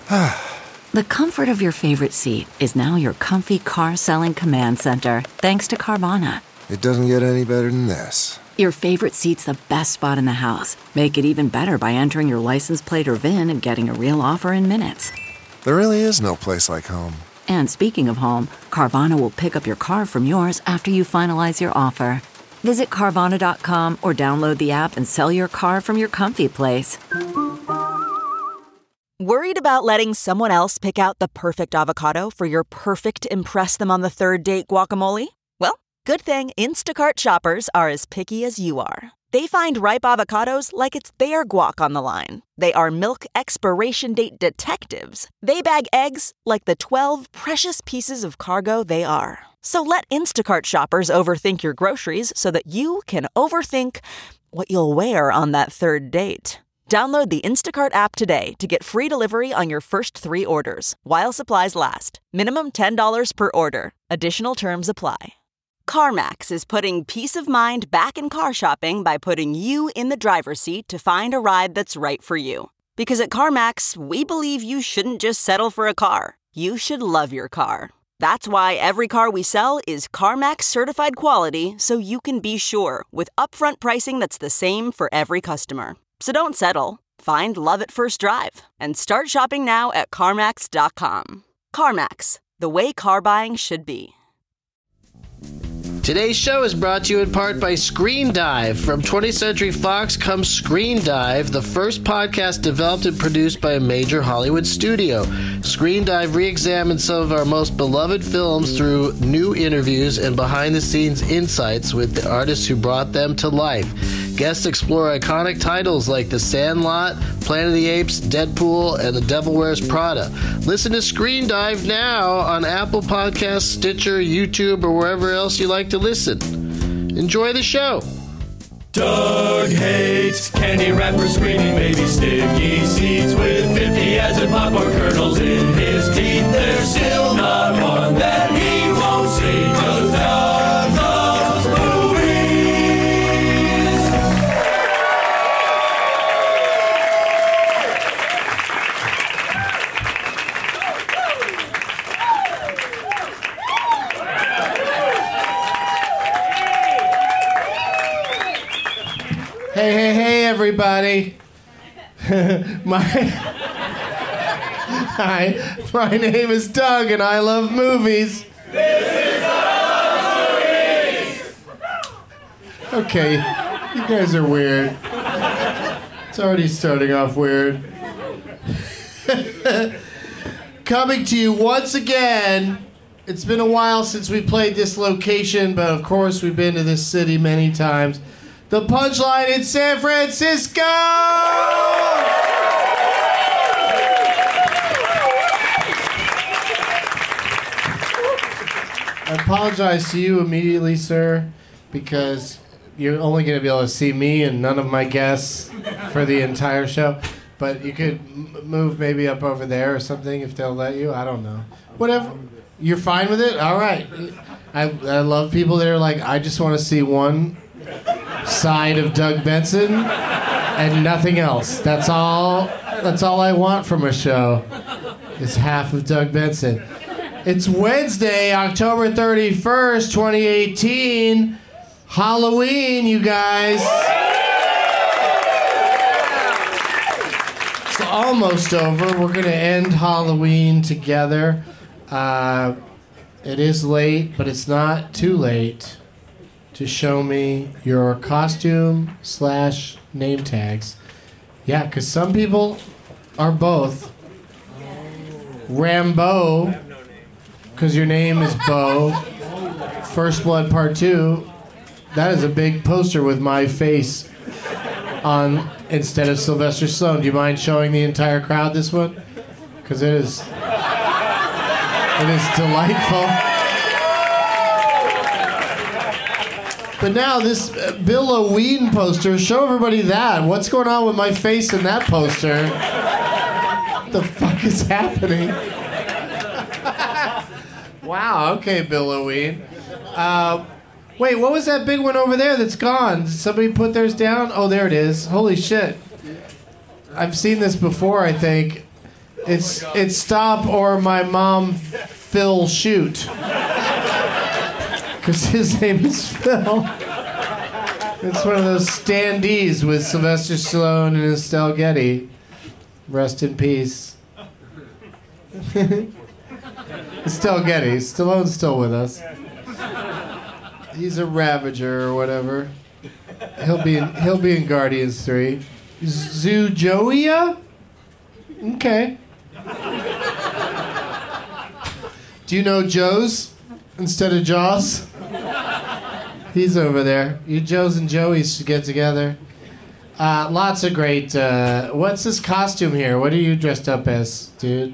The comfort of your favorite seat is now your comfy car selling command center, thanks to Carvana. It doesn't get any better than this. Your favorite seat's the best spot in the house. Make it even better by entering your license plate or VIN and getting a real offer in minutes. There really is no place like home. And speaking of home, Carvana will pick up your car from yours after you finalize your offer. Visit Carvana.com or download the app and sell your car from your comfy place. Worried about letting someone else pick out the perfect avocado for your perfect impress-them-on-the-third-date guacamole? Well, good thing Instacart shoppers are as picky as you are. They find ripe avocados like it's their guac on the line. They are milk expiration date detectives. They bag eggs like the 12 precious pieces of cargo they are. So let Instacart shoppers overthink your groceries so that you can overthink what you'll wear on that third date. Download the Instacart app today to get free delivery on your first 3 orders, while supplies last. Minimum $10 per order. Additional terms apply. CarMax is putting peace of mind back in car shopping by putting you in the driver's seat to find a ride that's right for you. Because at CarMax, we believe you shouldn't just settle for a car. You should love your car. That's why every car we sell is CarMax certified quality, so you can be sure with upfront pricing that's the same for every customer. So don't settle. Find love at first drive and start shopping now at CarMax.com. CarMax, the way car buying should be. Today's show is brought to you in part by Screen Dive. From 20th Century Fox comes Screen Dive, the first podcast developed and produced by a major Hollywood studio. Screen Dive re-examines some of our most beloved films through new interviews and behind-the-scenes insights with the artists who brought them to life. Guests explore iconic titles like The Sandlot, Planet of the Apes, Deadpool, and The Devil Wears Prada. Listen to Screen Dive now on Apple Podcasts, Stitcher, YouTube, or wherever else you like to listen. Enjoy the show. Doug hates candy wrappers, screaming baby sticky seeds with 50 acid popcorn kernels in his teeth. There's still not one that he won't see, 'cause Doug loves movies. Hey, everybody. Hi, my name is Doug, and I love movies. This is I Love Movies. Okay, you guys are weird. It's already starting off weird. Coming to you once again. It's been a while since we played this location, but of course we've been to this city many times. The Punchline in San Francisco! I apologize to you immediately, sir, because you're only going to be able to see me and none of my guests for the entire show. But you could move maybe up over there or something if they'll let you. I don't know. Whatever. You're fine with it? All right. I love people that are like, I just want to see one side of Doug Benson and nothing else. That's all I want from a show is half of Doug Benson. It's Wednesday, October 31st, 2018. Halloween, you guys. It's almost over. We're going to end Halloween together. It is late, but it's not too late to show me your costume/name tags. Yeah, because some people are both. Rambo, because your name is Bo. First Blood Part 2. That is a big poster with my face on instead of Sylvester Stallone. Do you mind showing the entire crowd this one? Because it is delightful. But now this Bill O'Ween poster, show everybody that. What's going on with my face in that poster? What the fuck is happening? Wow, okay, Bill O'Ween. Wait, what was that big one over there that's gone? Did somebody put theirs down? Oh, there it is. Holy shit. I've seen this before, I think. It's stop or my mom Phil shoot. Because his name is Phil. It's one of those standees with Sylvester Stallone and Estelle Getty. Rest in peace. Estelle Getty. Stallone's still with us. He's a Ravager or whatever. He'll be in Guardians 3. Zoojoia? Okay. Do you know Joe's instead of Jaws? He's over there. You Joes and Joeys should get together. Lots of great... what's this costume here? What are you dressed up as, dude?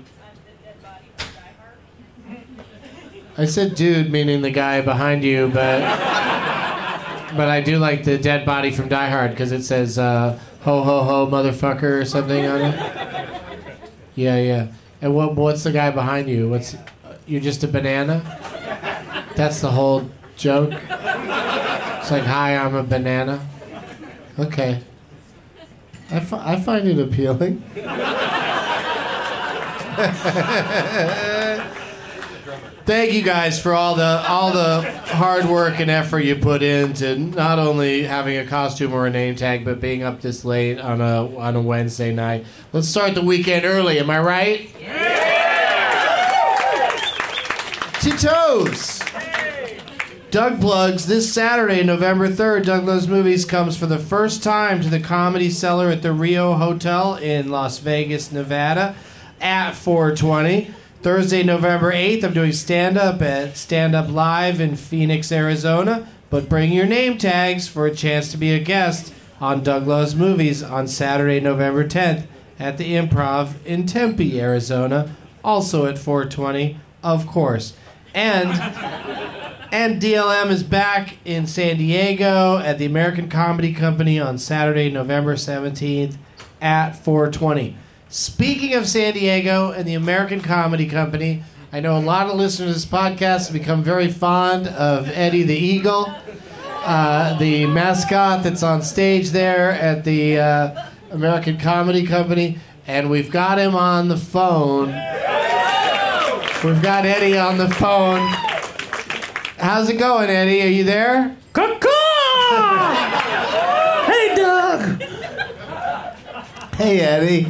I said dude, meaning the guy behind you, but I do like the dead body from Die Hard because it says ho ho ho motherfucker or something on it. Yeah. And what's the guy behind you? You're just a banana? That's the whole joke? It's like, hi, I'm a banana. Okay. I find it appealing. Thank you guys for all the hard work and effort you put into not only having a costume or a name tag, but being up this late on a Wednesday night. Let's start the weekend early. Am I right? Yeah! Tito's. Doug Plugs this Saturday, November 3rd. Doug Loves Movies comes for the first time to the Comedy Cellar at the Rio Hotel in Las Vegas, Nevada at 4:20. Thursday, November 8th, I'm doing stand-up at Stand Up Live in Phoenix, Arizona. But bring your name tags for a chance to be a guest on Doug Loves Movies on Saturday, November 10th at the Improv in Tempe, Arizona. Also at 4:20, of course. And DLM is back in San Diego at the American Comedy Company on Saturday, November 17th at 4:20. Speaking of San Diego and the American Comedy Company, I know a lot of listeners to this podcast have become very fond of Eddie the Eagle, the mascot that's on stage there at the American Comedy Company, and we've got him on the phone. We've got Eddie on the phone. How's it going, Eddie? Are you there? Caw-caw! Hey, Doug! Hey, Eddie.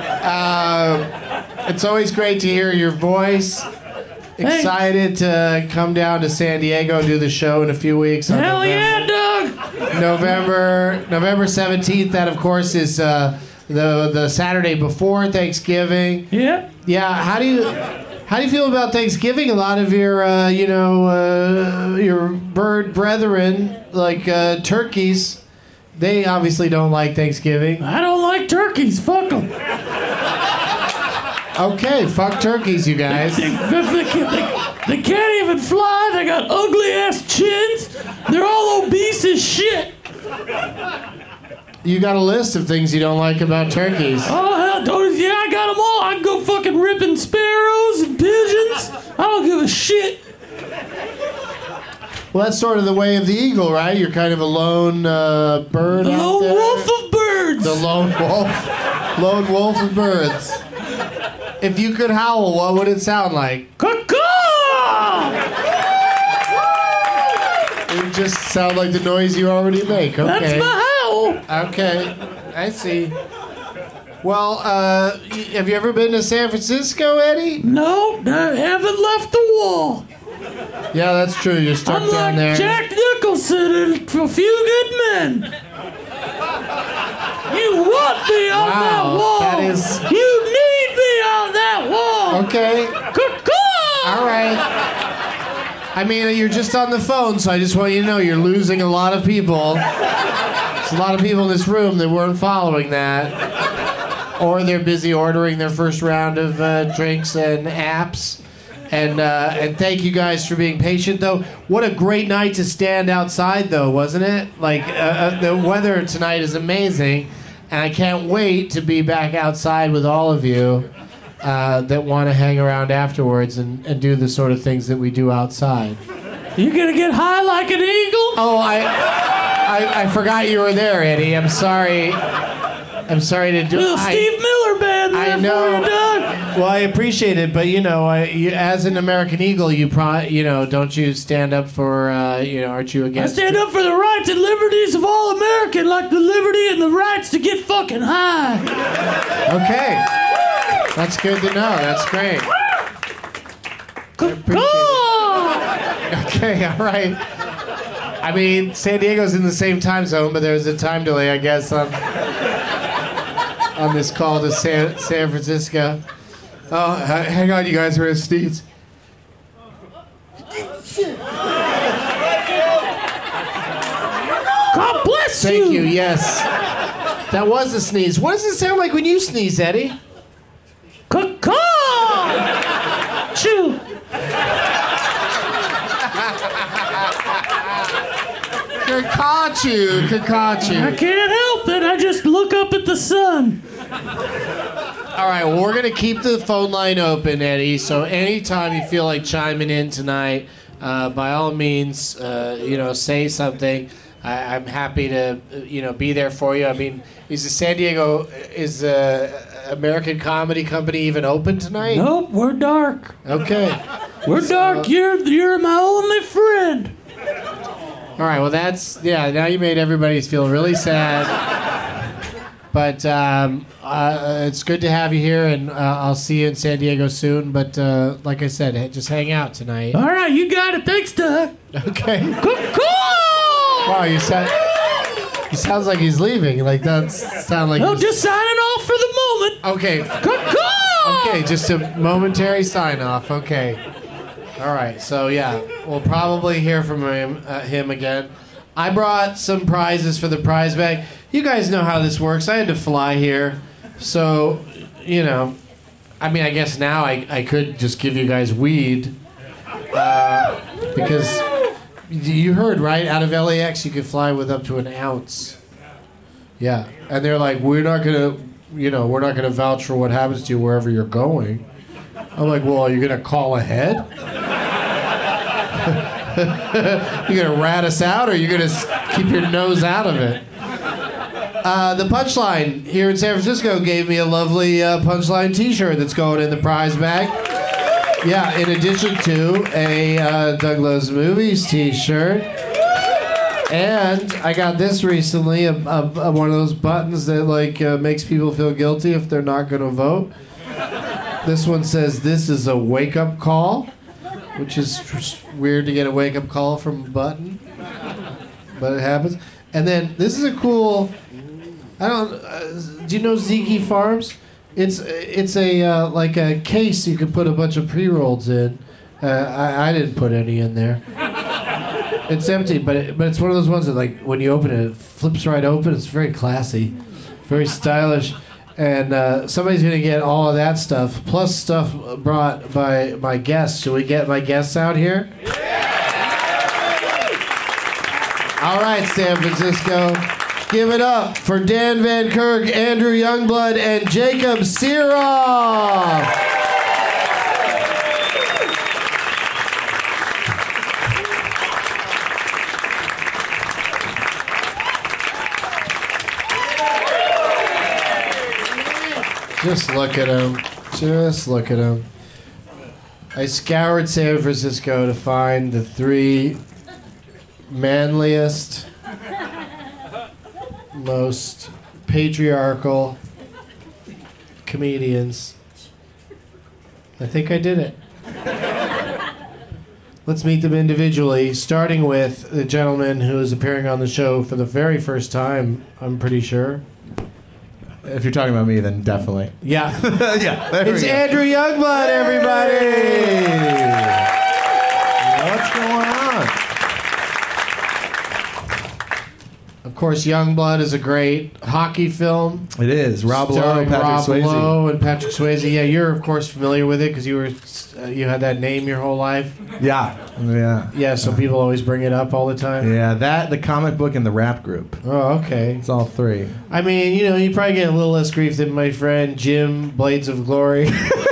It's always great to hear your voice. Excited to come down to San Diego and do the show in a few weeks. Hell yeah, Doug! November 17th. That, of course, is the Saturday before Thanksgiving. Yeah. Yeah. How do you feel about Thanksgiving? A lot of your your bird brethren, like turkeys, they obviously don't like Thanksgiving. I don't like turkeys. Fuck them. Okay, fuck turkeys, you guys. They can't even fly. They got ugly ass chins. They're all obese as shit. You got a list of things you don't like about turkeys. Oh, hell, yeah, I got them all. I can go fucking ripping sparrows and pigeons. I don't give a shit. Well, that's sort of the way of the eagle, right? You're kind of a lone bird The out lone there. wolf of birds. The lone wolf of birds. If you could howl, what would it sound like? Caw-caw! It would just sound like the noise you already make. Okay. That's my howl. Okay, I see. Well, have you ever been to San Francisco, Eddie? No, I haven't left the wall. Yeah, that's true. You're stuck I'm down like there. Jack Nicholson in A Few Good Men. You want me on that wall. That is... You need me on that wall. Okay. Caw-caw! All right. I mean, you're just on the phone, so I just want you to know you're losing a lot of people. There's a lot of people in this room that weren't following that. Or they're busy ordering their first round of drinks and apps. And thank you guys for being patient, though. What a great night to stand outside, though, wasn't it? Like, the weather tonight is amazing. And I can't wait to be back outside with all of you that want to hang around afterwards and do the sort of things that we do outside. You gonna get high like an eagle? Oh, I forgot you were there, Eddie. I'm sorry. I'm sorry to do. Little Steve Miller band there I know. for you, Doug. Well, I appreciate it, but as an American Eagle, don't you stand up for, aren't you I against? stand up for the rights and liberties of all American, like the liberty and the rights to get fucking high. Okay, that's good to know. That's great. I appreciate it. Okay, all right. I mean, San Diego's in the same time zone, but there's a time delay, I guess, on this call to San Francisco. Oh, hang on, you guys. We're at Steve's. God bless you. Thank you. Yes, that was a sneeze. What does it sound like when you sneeze, Eddie? Caw! Chew. Kakachu. I can't help it. I just look up at the sun. All right, well, we're going to keep the phone line open, Eddie. So anytime you feel like chiming in tonight, by all means, say something. I'm happy to, be there for you. I mean, is the American Comedy Company even open tonight? Nope, we're dark. Okay. We're dark. You're my only friend. All right, well, now you made everybody feel really sad. But it's good to have you here, and I'll see you in San Diego soon. But like I said, just hang out tonight. All right, you got it. Thanks, Doug. Okay. Cool. Wow, he sounds like he's leaving. Like sound like. No, just signing off for the moment. Okay. Cool. Okay, just a momentary sign off. Okay. All right. So yeah, we'll probably hear from him again. I brought some prizes for the prize bag. You guys know how this works. I had to fly here, so I guess now I could just give you guys weed because you heard, right? Out of LAX, you could fly with up to an ounce. Yeah, and they're like, we're not gonna vouch for what happens to you wherever you're going. I'm like, well, are you gonna call ahead? You gonna rat us out, or you gonna keep your nose out of it? The Punchline here in San Francisco gave me a lovely Punchline T-shirt that's going in the prize bag. Yeah, in addition to a Doug Loves Movies T-shirt. And I got this recently, one of those buttons that makes people feel guilty if they're not going to vote. This one says, "This is a wake-up call," which is weird to get a wake-up call from a button, but it happens. And then this is a cool. Do you know Ziki Farms? It's a like a case you can put a bunch of pre-rolls in. I didn't put any in there. It's empty, but it's one of those ones that when you open it flips right open. It's very classy, very stylish, and somebody's gonna get all of that stuff plus stuff brought by my guests. Should we get my guests out here? All right, San Francisco. Give it up for Dan Van Kirk, Andrew Youngblood, and Jacob Siroff. Just look at him. Just look at him. I scoured San Francisco to find the three manliest, most patriarchal comedians. I think I did it. Let's meet them individually, starting with the gentleman who is appearing on the show for the very first time, I'm pretty sure. If you're talking about me, then definitely. Yeah. Yeah. There It's we go. Andrew Youngblood, everybody! What's going on? Of course, Youngblood is a great hockey film. It is. Rob Lowe, starring Patrick Rob Swayze. Lowe and Patrick Swayze. Yeah, you're of course familiar with it because you had that name your whole life. Yeah. Yeah, so people always bring it up all the time. Yeah, that, the comic book, and the rap group. Oh, okay. It's all three. I mean, you probably get a little less grief than my friend Jim Blades of Glory.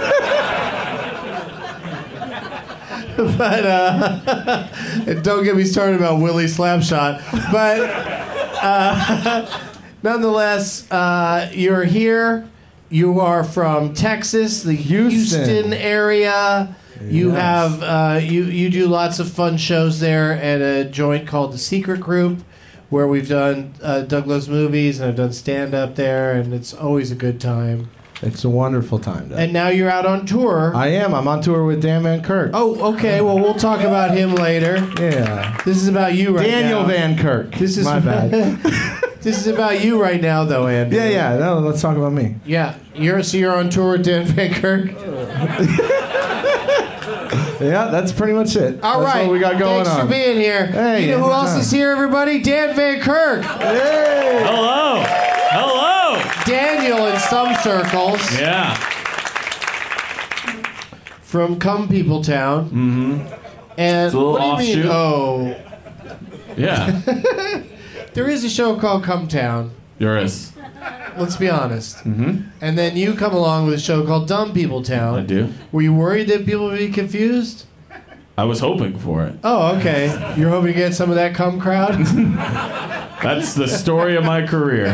But don't get me started about Willie Slapshot. But nonetheless, you're here, You are from Texas, the Houston area. You have you do lots of fun shows there at a joint called The Secret Group, where we've done Doug Loves Movies, and I've done stand-up there, and it's always a good time. It's a wonderful time, Doug. And now you're out on tour. I am. I'm on tour with Dan Van Kirk. Oh, okay. Well, we'll talk about him later. Yeah. This is about you right Daniel now. Van Kirk. This is my bad. This is about you right now, though, Andrew. Yeah. No, let's talk about me. Yeah. You're on tour with Dan Van Kirk? Yeah, that's pretty much it. All that's right. what we got going Thanks on. for being here. Hey, you know who else anytime. is here, everybody? Dan Van Kirk. Hey! Hello. Hello. Daniel in some circles. Yeah. From Come People Town. Mm-hmm. And It's a little what do you mean? offshoot. Oh, Yeah. there is a show called Come Town. There is. Let's be honest. Mm-hmm. And then you come along with a show called Dumb People Town. I do. Were you worried that people would be confused? I was hoping for it. Oh, okay. You're hoping to get some of that cum crowd? That's the story of my career.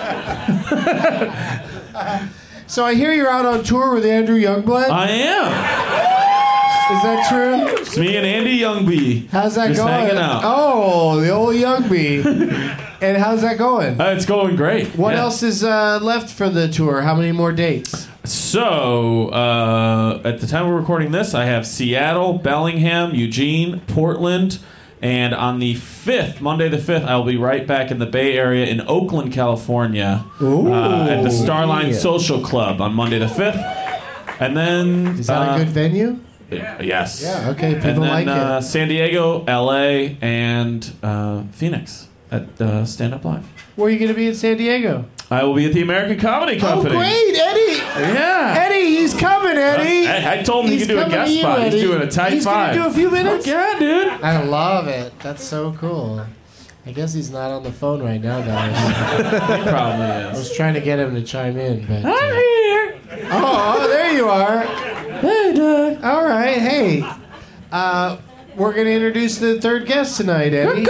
So I hear you're out on tour with Andrew Youngblood. I am. Is that true? It's me and Andy Youngby. How's that Just going? hanging out. Oh, the old Youngby. And how's that going? It's going great. What Yeah. else is left for the tour? How many more dates? So, at the time we're recording this, I have Seattle, Bellingham, Eugene, Portland, and on the 5th, Monday the 5th, I'll be right back in the Bay Area in Oakland, California, at the Starline Social Club on Monday the 5th. And then... Is that a good venue? Yes. Yeah, okay, people and then, like it. San Diego, LA, and Phoenix at Stand Up Live. Where are you going to be in San Diego? I will be at the American Comedy Company. Oh, great, Eddie! Yeah. Eddie, he's coming, Eddie! I told him he He's could do a coming guest to you, spot. Eddie. He's doing a tight He's five. gonna do a few minutes? Yeah, dude. I love it. That's so cool. I guess he's not on the phone right now, guys. He probably I is. was trying to get him to chime in, but... I'm here. Oh, there you are. Hey, Doug. All right, hey. We're going to introduce the third guest tonight, Eddie.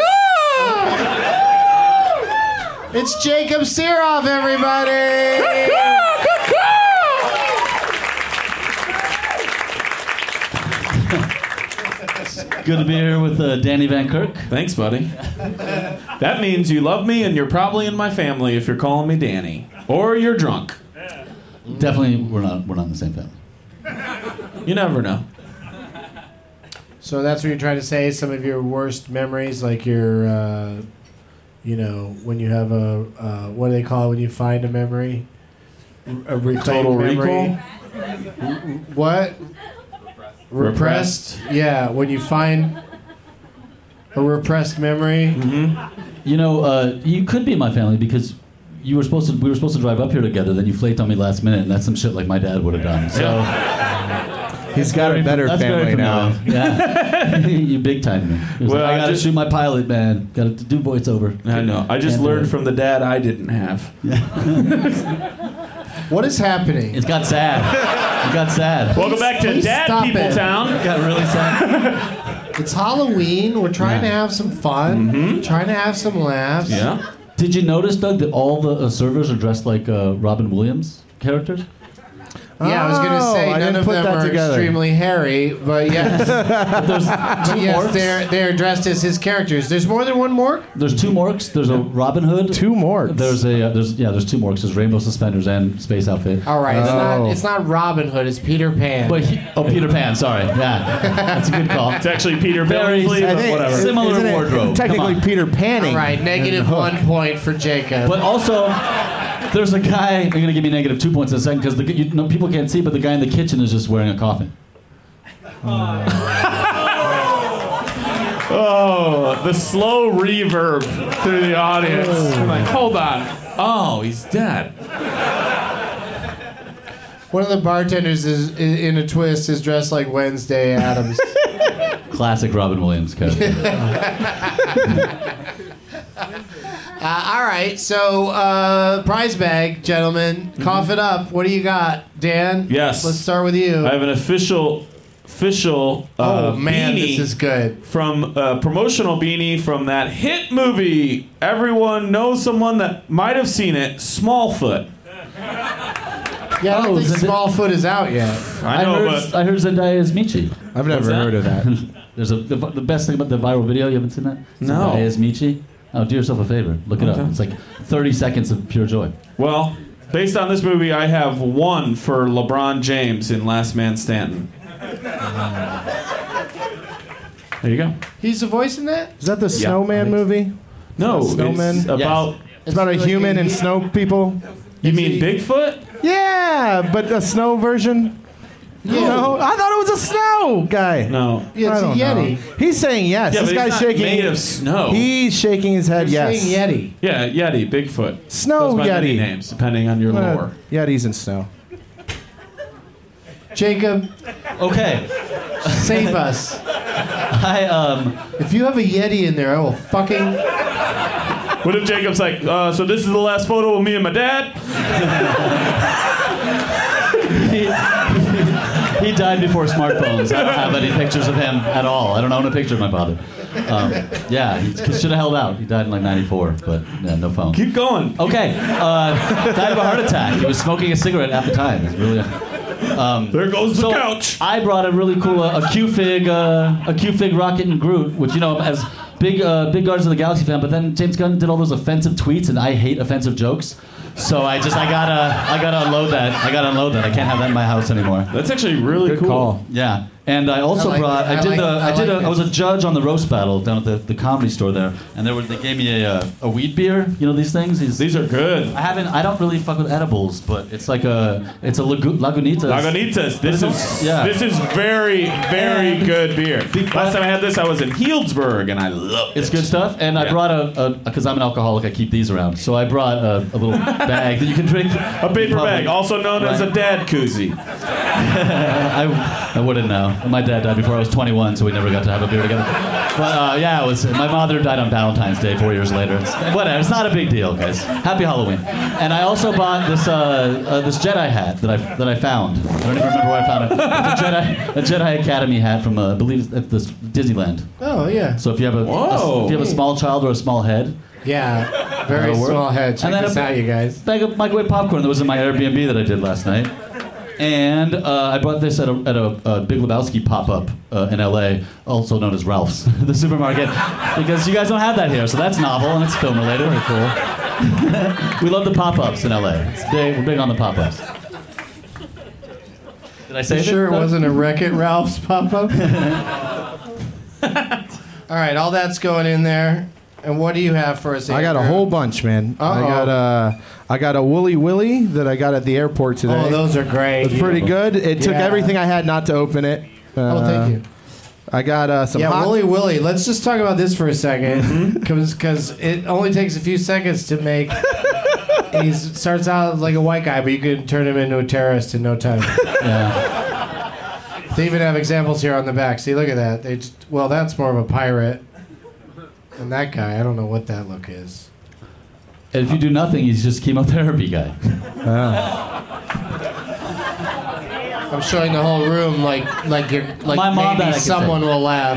It's Jacob Siroff, everybody. Good to be here with Danny Van Kirk. Thanks, buddy. That means you love me and you're probably in my family if you're calling me Danny. Or you're drunk. Definitely, we're not in the same family. You never know. So that's what you're trying to say? Some of your worst memories, like your, when you have a, what do they call it when you find a memory? A reclaimed Total memory. recall? What? Repressed? Yeah, when you find a repressed memory. Mm-hmm. You know, you could be in my family because we were supposed to drive up here together. Then you flaked on me last minute, and that's some shit like my dad would have done. So he's got a better that's family very now. familiar. Yeah, you big time me. Well, I gotta just- shoot my pilot, man. Got to do voiceover. I know. I just Can't do learned it. from the dad I didn't have. What is happening? It got sad. It got sad. Welcome back to Please Dad stop People it. Town. It got really sad. It's Halloween. We're trying to have some fun. Trying to have some laughs. Yeah. Did you notice, Doug, that all the servers are dressed like Robin Williams characters? Yeah, I was going to say I none didn't of put them that are together. extremely hairy, but yes, There's two yes, Morks. they're dressed as his characters. There's more than one Mork. There's two Morks. There's a Robin Hood. Two Morks. There's two Morks. There's Rainbow Suspenders and Space Outfit. All right, it's not Robin Hood. It's Peter Pan. But Peter Pan. Sorry, yeah, that's a good call. It's actually Peter Very Billingsley, I but think- whatever. Similar Isn't it wardrobe. Technically, Come on. Peter Panning. All right, negative 1 point for Jacob. But also, there's a guy. You're gonna give me negative 2 points in a second because people can't see, but the guy in the kitchen is just wearing a coffin. Oh, the slow reverb through the audience. I'm like, hold on. Oh, he's dead. One of the bartenders is in a twist is dressed like Wednesday Addams. Classic Robin Williams character. All right, so prize bag, gentlemen, cough it up. What do you got, Dan? Yes. Let's start with you. I have an official oh man, beanie this is good. from promotional beanie from that hit movie. Everyone knows someone that might have seen it. Smallfoot. Yeah, I don't think Smallfoot is out yet. I heard Zendaya is Michi. I've never heard of that. There's the best thing about the viral video. You haven't seen that? No. Zendaya is Michi. Oh, do yourself a favor. Look it up. It's like 30 seconds of pure joy. Well, based on this movie, I have 1 for LeBron James in Last Man Standing. There you go. He's the voice in that? Is that the Snowman movie? No, Snowman? it's about... It's about a human and snow people? You mean Bigfoot? Yeah, but a snow version? Yeah. No, I thought it was a snow guy. No. Yeah, it's a Yeti. He's saying yes. Yeah, this but guy's it's not shaking. made of snow. He's shaking his head. You're yes. saying Yeti. Yeah, Yeti, Bigfoot. Snow Goes by many Yeti. names, depending on your lore. Yetis and snow. Jacob, Okay. save us. If you have a Yeti in there, I will fucking... What if Jacob's like, so this is the last photo of me and my dad? He died before smartphones. I don't have any pictures of him at all. I don't own a picture of my father. Yeah, he should have held out. He died in like 94, but yeah, no phone. Keep going. Okay. Died of a heart attack. He was smoking a cigarette at the time. It's really... there goes the couch. I brought a really cool a Q-Fig Rocket and Groot, which you know as big Guardians of the Galaxy fan. But then James Gunn did all those offensive tweets, and I hate offensive jokes. So I gotta unload that. I can't have that in my house anymore. That's actually really cool. Call. Yeah. And I also brought. I was a judge on the roast battle down at the comedy store there, and they gave me a weed beer. You know these things. These are good. I don't really fuck with edibles, but it's like a Lagunitas. Lagunitas. This is very good beer. Last time I had this, I was in Healdsburg, and I love it. It's good stuff. And I brought because I'm an alcoholic, I keep these around. So I brought a little bag that you can drink. A paper bag, also known as a dad koozie. I wouldn't know. My dad died before I was 21, so we never got to have a beer together. But yeah, it was. My mother died on Valentine's Day 4 years later. Whatever. It's not a big deal, guys. Happy Halloween. And I also bought this Jedi hat that I found. I don't even remember where I found it. It's a Jedi Academy hat from I believe at this Disneyland. Oh yeah. So if you have a small child or a small head. Yeah, very small head. Check this out, you guys. Bag of microwave popcorn that was in my Airbnb that I did last night. And I bought this at a Big Lebowski pop-up in L.A., also known as Ralph's, the supermarket, because you guys don't have that here, so that's novel and it's film-related. Very cool. We love the pop-ups in L.A. We're big on the pop-ups. Did I say You sure it wasn't a Wreck-It Ralph's pop-up? All right, all that's going in there. And what do you have for us, Andrew? I got a whole bunch, man. Uh-oh. I got a Woolly Willy that I got at the airport today. Oh, those are great. It's pretty good. It took everything I had not to open it. Thank you. I got some hot... Woolly Willy. Let's just talk about this for a second. Because it only takes a few seconds to make... He starts out like a white guy, but you can turn him into a terrorist in no time. Yeah. They even have examples here on the back. See, look at that. That's more of a pirate. And that guy, I don't know what that look is. And if you do nothing, he's just chemotherapy guy. I'm showing the whole room like My mom maybe someone will laugh.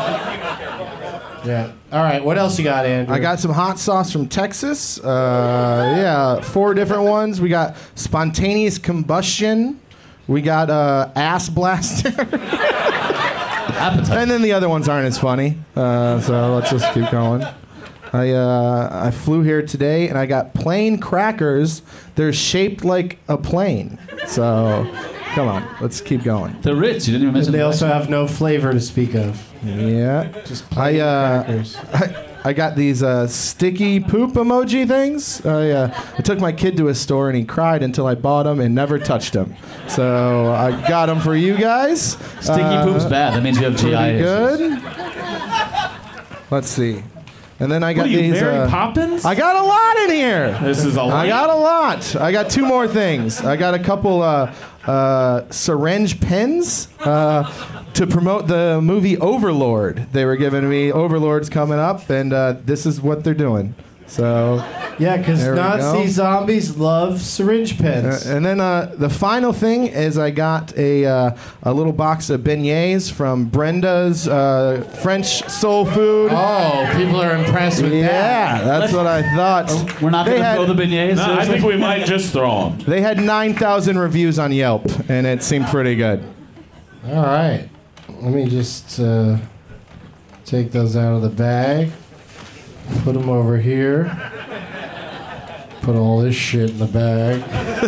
Yeah. All right. What else you got, Andrew? I got some hot sauce from Texas. 4 different ones. We got spontaneous combustion. We got ass blaster. Appetite. And then the other ones aren't as funny. So let's just keep going. I flew here today and I got plain crackers. They're shaped like a plane. So come on, let's keep going. They're rich. You didn't even mention. They also have no flavor to speak of. Yeah. Just plain crackers. I got these sticky poop emoji things. I took my kid to a store and he cried until I bought them and never touched them. So I got them for you guys. Sticky poop's bad. That means you have GI issues. Good. Let's see. And then I got these. Mary Poppins? I got a lot in here. This is a lot. I got a lot. I got 2 more things. I got a couple syringe pens to promote the movie Overlord. They were giving me Overlord's coming up, and this is what they're doing. So Yeah, because There we Nazi go. zombies love syringe pens. and then the final thing is I got a little box of beignets from Brenda's French soul food. Oh, people are impressed with that. Yeah, that's what I thought. We're not going They to had- throw the beignets. No, I seriously? think we might just throw them. They had 9,000 reviews on Yelp, and it seemed pretty good. All right. Let me just take those out of the bag. Put them over here. Put all this shit in the bag.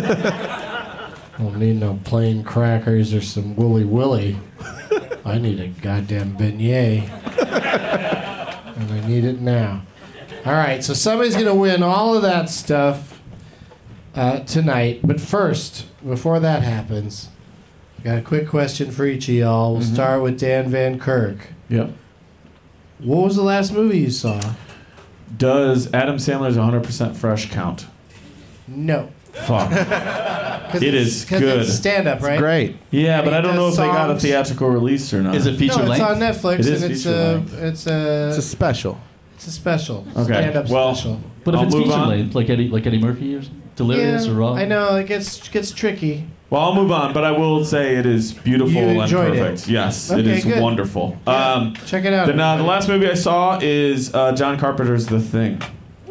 Don't need no plain crackers or some Willy Willy. I need a goddamn beignet. And I need it now. All right, so somebody's going to win all of that stuff tonight. But first, before that happens, I got a quick question for each of y'all. We'll start with Dan Van Kirk. Yep. What was the last movie you saw? Does Adam Sandler's 100% Fresh count? No. Fuck. It is good. It's stand-up, right? Great. Yeah, but I don't know if does they got a songs. theatrical release or not. Is it feature No, it's length? on Netflix, It is and it's feature a length. It's a special. special. Okay, Stand-up well, special. But if I'll it's move feature on. length, like Eddie Murphy or Delirious Yeah, or Raw. I know it gets tricky. Well, I'll move on, but I will say it is beautiful You and enjoyed it. perfect. Yes, it Okay, is good. wonderful. Yeah, check it out. Then the last movie I saw is John Carpenter's The Thing.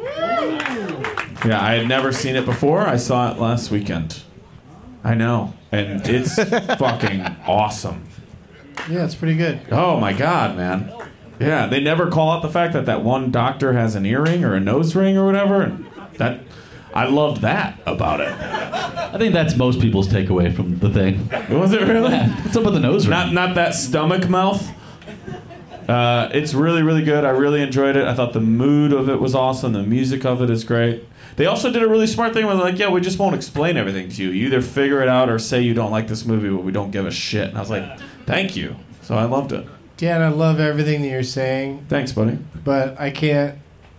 Yeah, I had never seen it before. I saw it last weekend. I know, and it's fucking awesome. Yeah, it's pretty good. Oh my god, man. Yeah, they never call out the fact that that one doctor has an earring or a nose ring or whatever. And that I loved that about it. I think that's most people's takeaway from the thing. Was it really? What's up with the nose ring? Not that stomach mouth. It's really, really good. I really enjoyed it. I thought the mood of it was awesome. The music of it is great. They also did a really smart thing where they're like, yeah, we just won't explain everything to you. You either figure it out or say you don't like this movie, but we don't give a shit. And I was like, thank you. So I loved it. Dan, I love everything that you're saying, Thanks, buddy. but I can't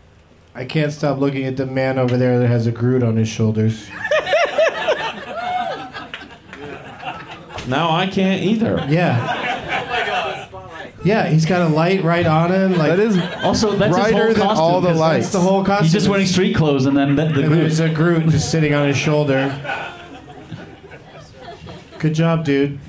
stop looking at the man over there that has a Groot on his shoulders. Now I can't either. Yeah. Yeah, he's got a light right on him. Like That is Also, that's his brighter whole than costume. all the 'cause lights. that's the whole costume. He's just wearing street clothes, and then the and Groot. there's a Groot just sitting on his shoulder. Good job, dude.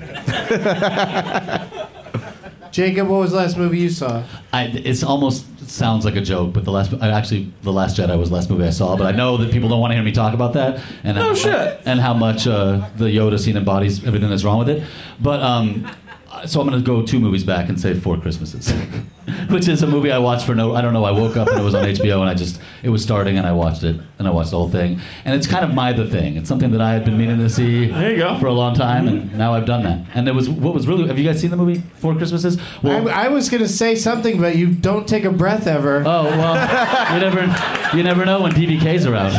Jacob, what was the last movie you saw? It's almost sounds like a joke, but the Last Jedi was the last movie I saw. But I know that people don't want to hear me talk about that, and shit. and how much the Yoda scene embodies everything that's wrong with it. But so I'm going to go 2 movies back and say 4 Christmases, which is a movie I watched I don't know. I woke up and it was on HBO, and it was starting, and I watched it, and I watched the whole thing, and it's kind of The Thing. It's something that I had been meaning to see There you go. for a long time, and now I've done that. And it was what was really. Have you guys seen the movie 4 Christmases? I was going to say something, but you don't take a breath ever. Oh well, you never know when DVK's around.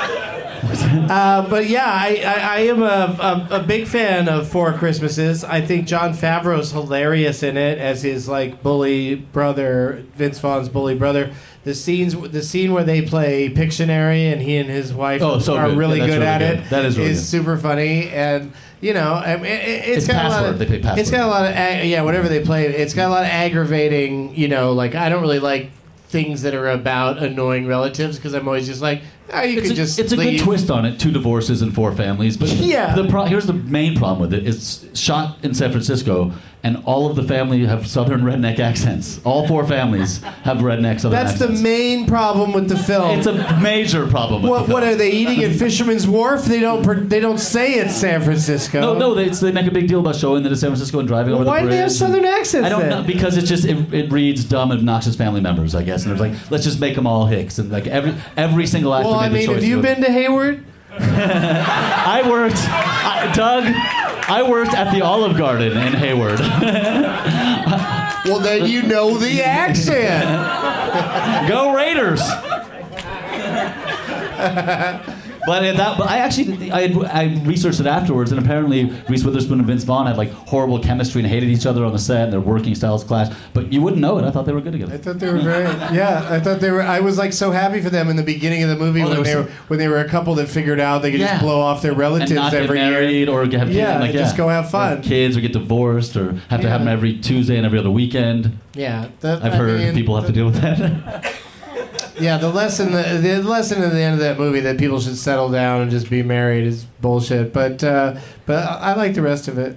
But yeah, I am a big fan of 4 Christmases. I think Jon Favreau's hilarious in it as his like bully brother, Vince Vaughn's bully brother. The scene where they play Pictionary and he and his wife Oh, so are good. really Yeah, that's good really at good. it. That is really good. super funny, and you know, I mean, it's got Password. a lot of, They play Password. it's got a lot of whatever they play. It's got a lot of aggravating. You know, like I don't really like things that are about annoying relatives because I'm always just like, you could just It's a leave. good twist on it. 2 divorces and 4 families. But Yeah. here's the main problem with it. It's shot in San Francisco, and all of the family have Southern redneck accents. All 4 families have redneck Southern That's the accents. main problem with the film. It's a major problem with the film. What are they eating at Fisherman's Wharf? They don't say it's San Francisco. No, they make a big deal about showing that it's San Francisco and driving over the Why bridge. do they have Southern accents? I don't then? know, because it's just it reads dumb, obnoxious family members, I guess. And it's like, let's just make them all Hicks, and like every single actor Well, I made the mean, choice have you to- been to Hayward? I worked at the Olive Garden in Hayward. Well, then you know the accent. Go Raiders! But I researched it afterwards, and apparently Reese Witherspoon and Vince Vaughn had like horrible chemistry and hated each other on the set, and their working styles clashed. But you wouldn't know it. I thought they were good together. I thought they were very. Yeah, I thought they were. I was like so happy for them in the beginning of the movie when they were a couple that figured out they could just blow off their relatives and not every get married year. or have kids. Yeah, just go have fun. Have kids or get divorced or have to have them every Tuesday and every other weekend. Yeah, I've heard people have to deal with that. Yeah, the lesson at the end of that movie that people should settle down and just be married is bullshit. But I like the rest of it.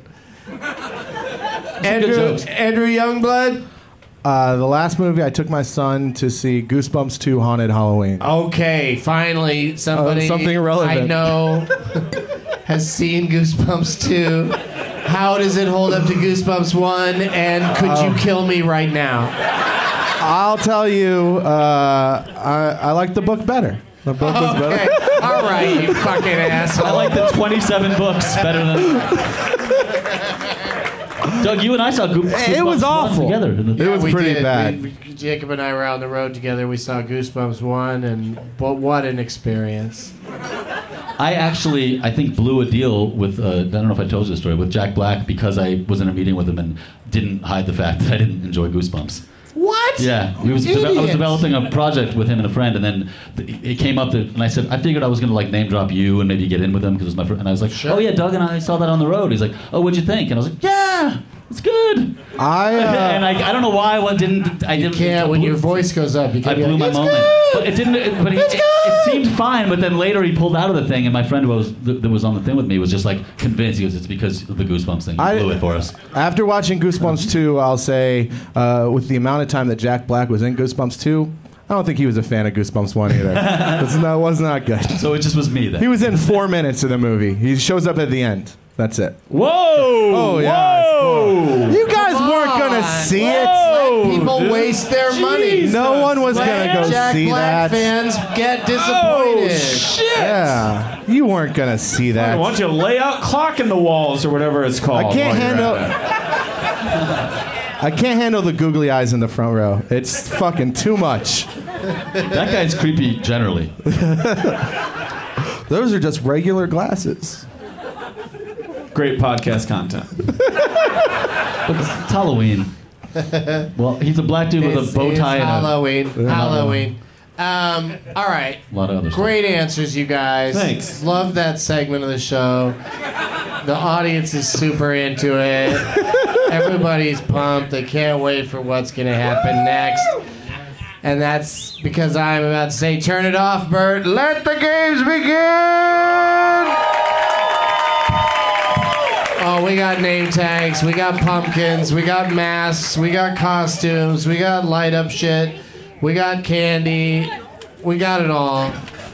Andrew Youngblood. The last movie I took my son to see Goosebumps 2 Haunted Halloween. Okay, finally somebody something relevant. I know has seen Goosebumps 2. How does it hold up to Goosebumps 1? And could you kill me right now? I'll tell you, I like the book better. The book was better. All right, you fucking asshole. I like the 27 books better than... Doug, you and I saw Goosebumps. It was awful. Together. It was pretty bad. Jacob and I were out on the road together. We saw Goosebumps 1, and what an experience. I think blew a deal with, I don't know if I told you the story, with Jack Black because I was in a meeting with him and didn't hide the fact that I didn't enjoy Goosebumps. What? Yeah, I was developing a project with him and a friend, and then it came up and I said, I figured I was going to like name drop you and maybe get in with him because it was my friend. And I was like, sure. Oh yeah, Doug and I saw that on the road. He's like, oh, what'd you think? And I was like, yeah, it's good. And I don't know why I didn't. You can't when your voice goes up. You can't I blew my moment. Good. But it didn't. It seemed fine. But then later he pulled out of the thing, and my friend that was on the thing with me was just like convinced. He goes, "It's because of the Goosebumps thing. You blew it for us." After watching Goosebumps 2, I'll say with the amount of time that Jack Black was in Goosebumps 2, I don't think he was a fan of Goosebumps 1 either. It was not good. So it just was me then. He was in 4 minutes of the movie. He shows up at the end. That's it. Whoa! Oh, yeah. Whoa! You guys weren't going to see it. Let people waste their money. No one was going to go see Black that. fans get disappointed. Oh, shit! Yeah. You weren't going to see that. Why don't you lay out clock in the walls or whatever it's called? I can't handle the googly eyes in the front row. It's fucking too much. That guy's creepy generally. Those are just regular glasses. Great podcast content. But it's Halloween. Well, he's a black dude with a bow tie. Halloween. All right. A lot of other Great answers, you guys. Thanks. Love that segment of the show. The audience is super into it. Everybody's pumped. They can't wait for what's going to happen next. And that's because I'm about to say, turn it off, Bert. Let the games begin! Oh, we got name tags, we got pumpkins, we got masks, we got costumes, we got light up shit, we got candy, we got it all.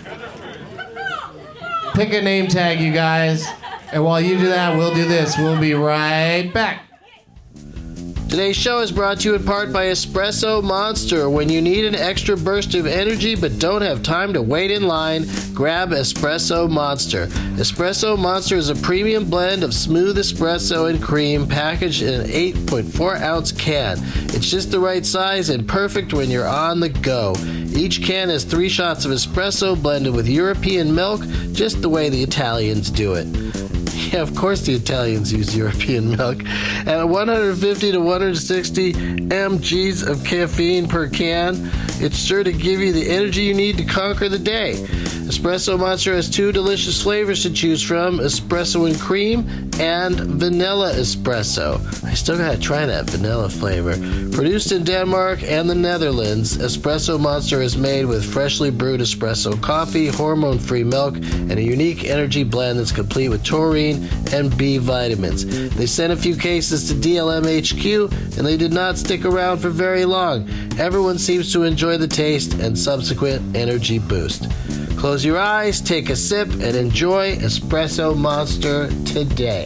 Pick a name tag, you guys. And while you do that, we'll do this. We'll be right back. Today's show is brought to you in part by Espresso Monster. When you need an extra burst of energy but don't have time to wait in line, grab Espresso Monster. Espresso Monster is a premium blend of smooth espresso and cream packaged in an 8.4-ounce can. It's just the right size and perfect when you're on the go. Each can has 3 shots of espresso blended with European milk, just the way the Italians do it. Yeah, of course the Italians use European milk. At 150 to 160 mgs of caffeine per can, it's sure to give you the energy you need to conquer the day. Espresso Monster has 2 delicious flavors to choose from, espresso and cream and vanilla espresso. I still gotta try that vanilla flavor. Produced in Denmark and the Netherlands, Espresso Monster is made with freshly brewed espresso coffee, hormone-free milk, and a unique energy blend that's complete with taurine and B vitamins. They sent a few cases to DLM HQ, and they did not stick around for very long. Everyone seems to enjoy the taste and subsequent energy boost. Close your eyes, take a sip, and enjoy Espresso Monster today.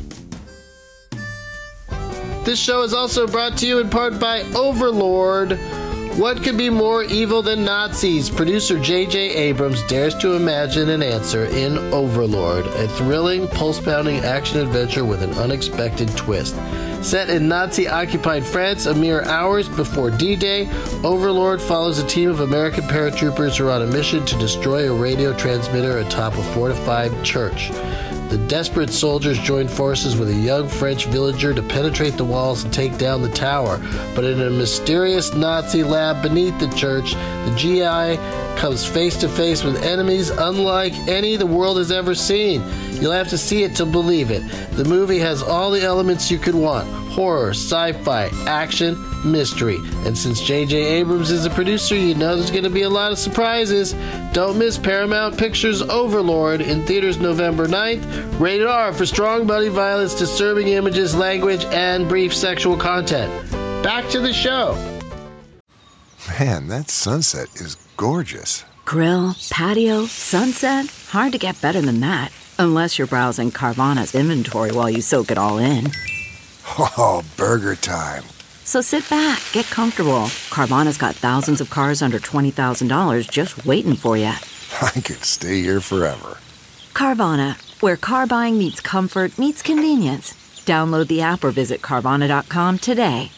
This show is also brought to you in part by Overlord. What could be more evil than Nazis? Producer J.J. Abrams dares to imagine an answer in Overlord, a thrilling, pulse-pounding action-adventure with an unexpected twist. Set in Nazi-occupied France a mere hours before D-Day, Overlord follows a team of American paratroopers who are on a mission to destroy a radio transmitter atop a fortified church. The desperate soldiers join forces with a young French villager to penetrate the walls and take down the tower. But in a mysterious Nazi lab beneath the church, the GI comes face to face with enemies unlike any the world has ever seen. You'll have to see it to believe it. The movie has all the elements you could want. horror, sci-fi, action, mystery. And since J.J. Abrams is the producer, you know there's going to be a lot of surprises. Don't miss Paramount Pictures' Overlord in theaters November 9th. Rated R for strong bloody violence, disturbing images, language, and brief sexual content. Back to the show. Man, that sunset is gorgeous. Grill, patio, sunset. Hard to get better than that. Unless you're browsing Carvana's inventory while you soak it all in. Oh, burger time. So sit back, get comfortable. Carvana's got thousands of cars under $20,000 just waiting for you. I could stay here forever. Carvana, where car buying meets comfort meets convenience. Download the app or visit Carvana.com today.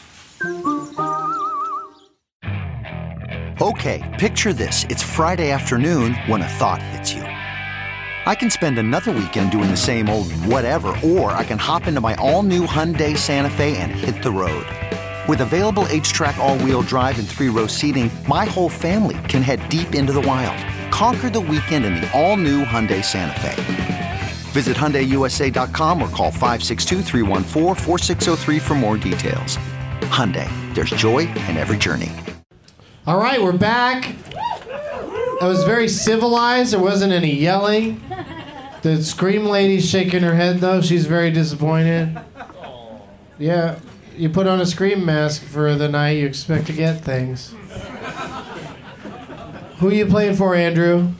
Okay, picture this. It's Friday afternoon when a thought hits you. I can spend another weekend doing the same old whatever, or I can hop into my all-new Hyundai Santa Fe and hit the road. With available H-Track all-wheel drive and 3-row seating, my whole family can head deep into the wild. Conquer the weekend in the all-new Hyundai Santa Fe. Visit HyundaiUSA.com or call 562-314-4603 for more details. Hyundai, there's joy in every journey. All right, we're back. That was very civilized. There wasn't any yelling. The Scream lady's shaking her head, though. She's very disappointed. Yeah, you put on a Scream mask for the night, you expect to get things. Who are you playing for, Andrew?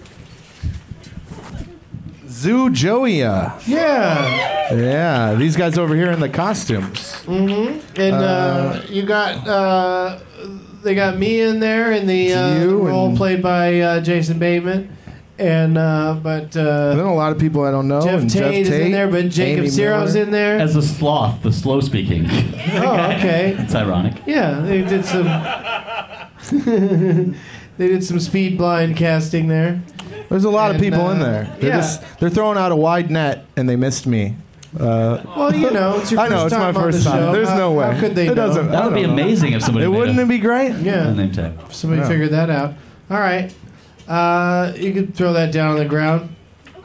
Zoo Joey-a. Yeah. Yeah, these guys over here in the costumes. Mm-hmm. And you got... they got me in there in the role played by Jason Bateman, and then a lot of people I don't know. Jeff Tate is in there, but Jacob Ciro's in there as the sloth, the slow speaking. Oh, okay. It's ironic. Yeah, they did some. They did some speed blind casting there. There's a lot of people in there. They're throwing out a wide net, and they missed me. Well, you know, it's your first time. I know, it's my first time. Show. There's no way. How could they know? That would be amazing if somebody. Wouldn't it be great? Yeah. Name tag. If somebody figured that out. All right. You could throw that down on the ground.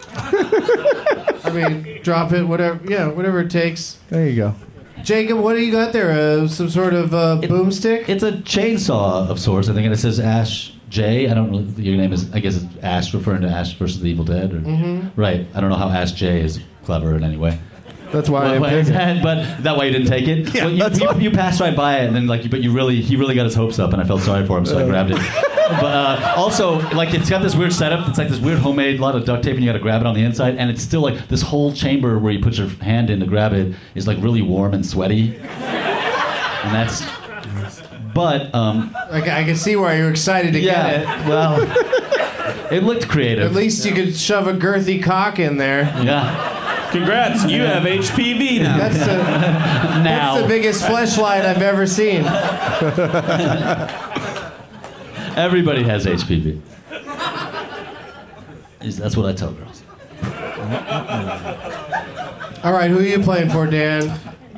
I mean, drop it, whatever. Yeah, whatever it takes. There you go. Jacob, what do you got there? Some sort of boomstick? It's a chainsaw of sorts. I think it says Ash J. I don't know. Your name is. I guess it's Ash, referring to Ash versus the Evil Dead. Or, right. I don't know how Ash J is clever in any way. That's why I picked it. But that why you didn't take it. Yeah, you passed right by it, and then he really got his hopes up, and I felt sorry for him, so I grabbed it. But also, it's got this weird setup. It's like this weird homemade, lot of duct tape, and you got to grab it on the inside, and it's still like this whole chamber where you put your hand in to grab it is like really warm and sweaty, and that's. But I can see why you're excited to get it. Well, it looked creative. At least you could shove a girthy cock in there. Yeah. Congrats, you have HPV now. That's the biggest fleshlight I've ever seen. Everybody has HPV. That's what I tell girls. All right, who are you playing for, Dan?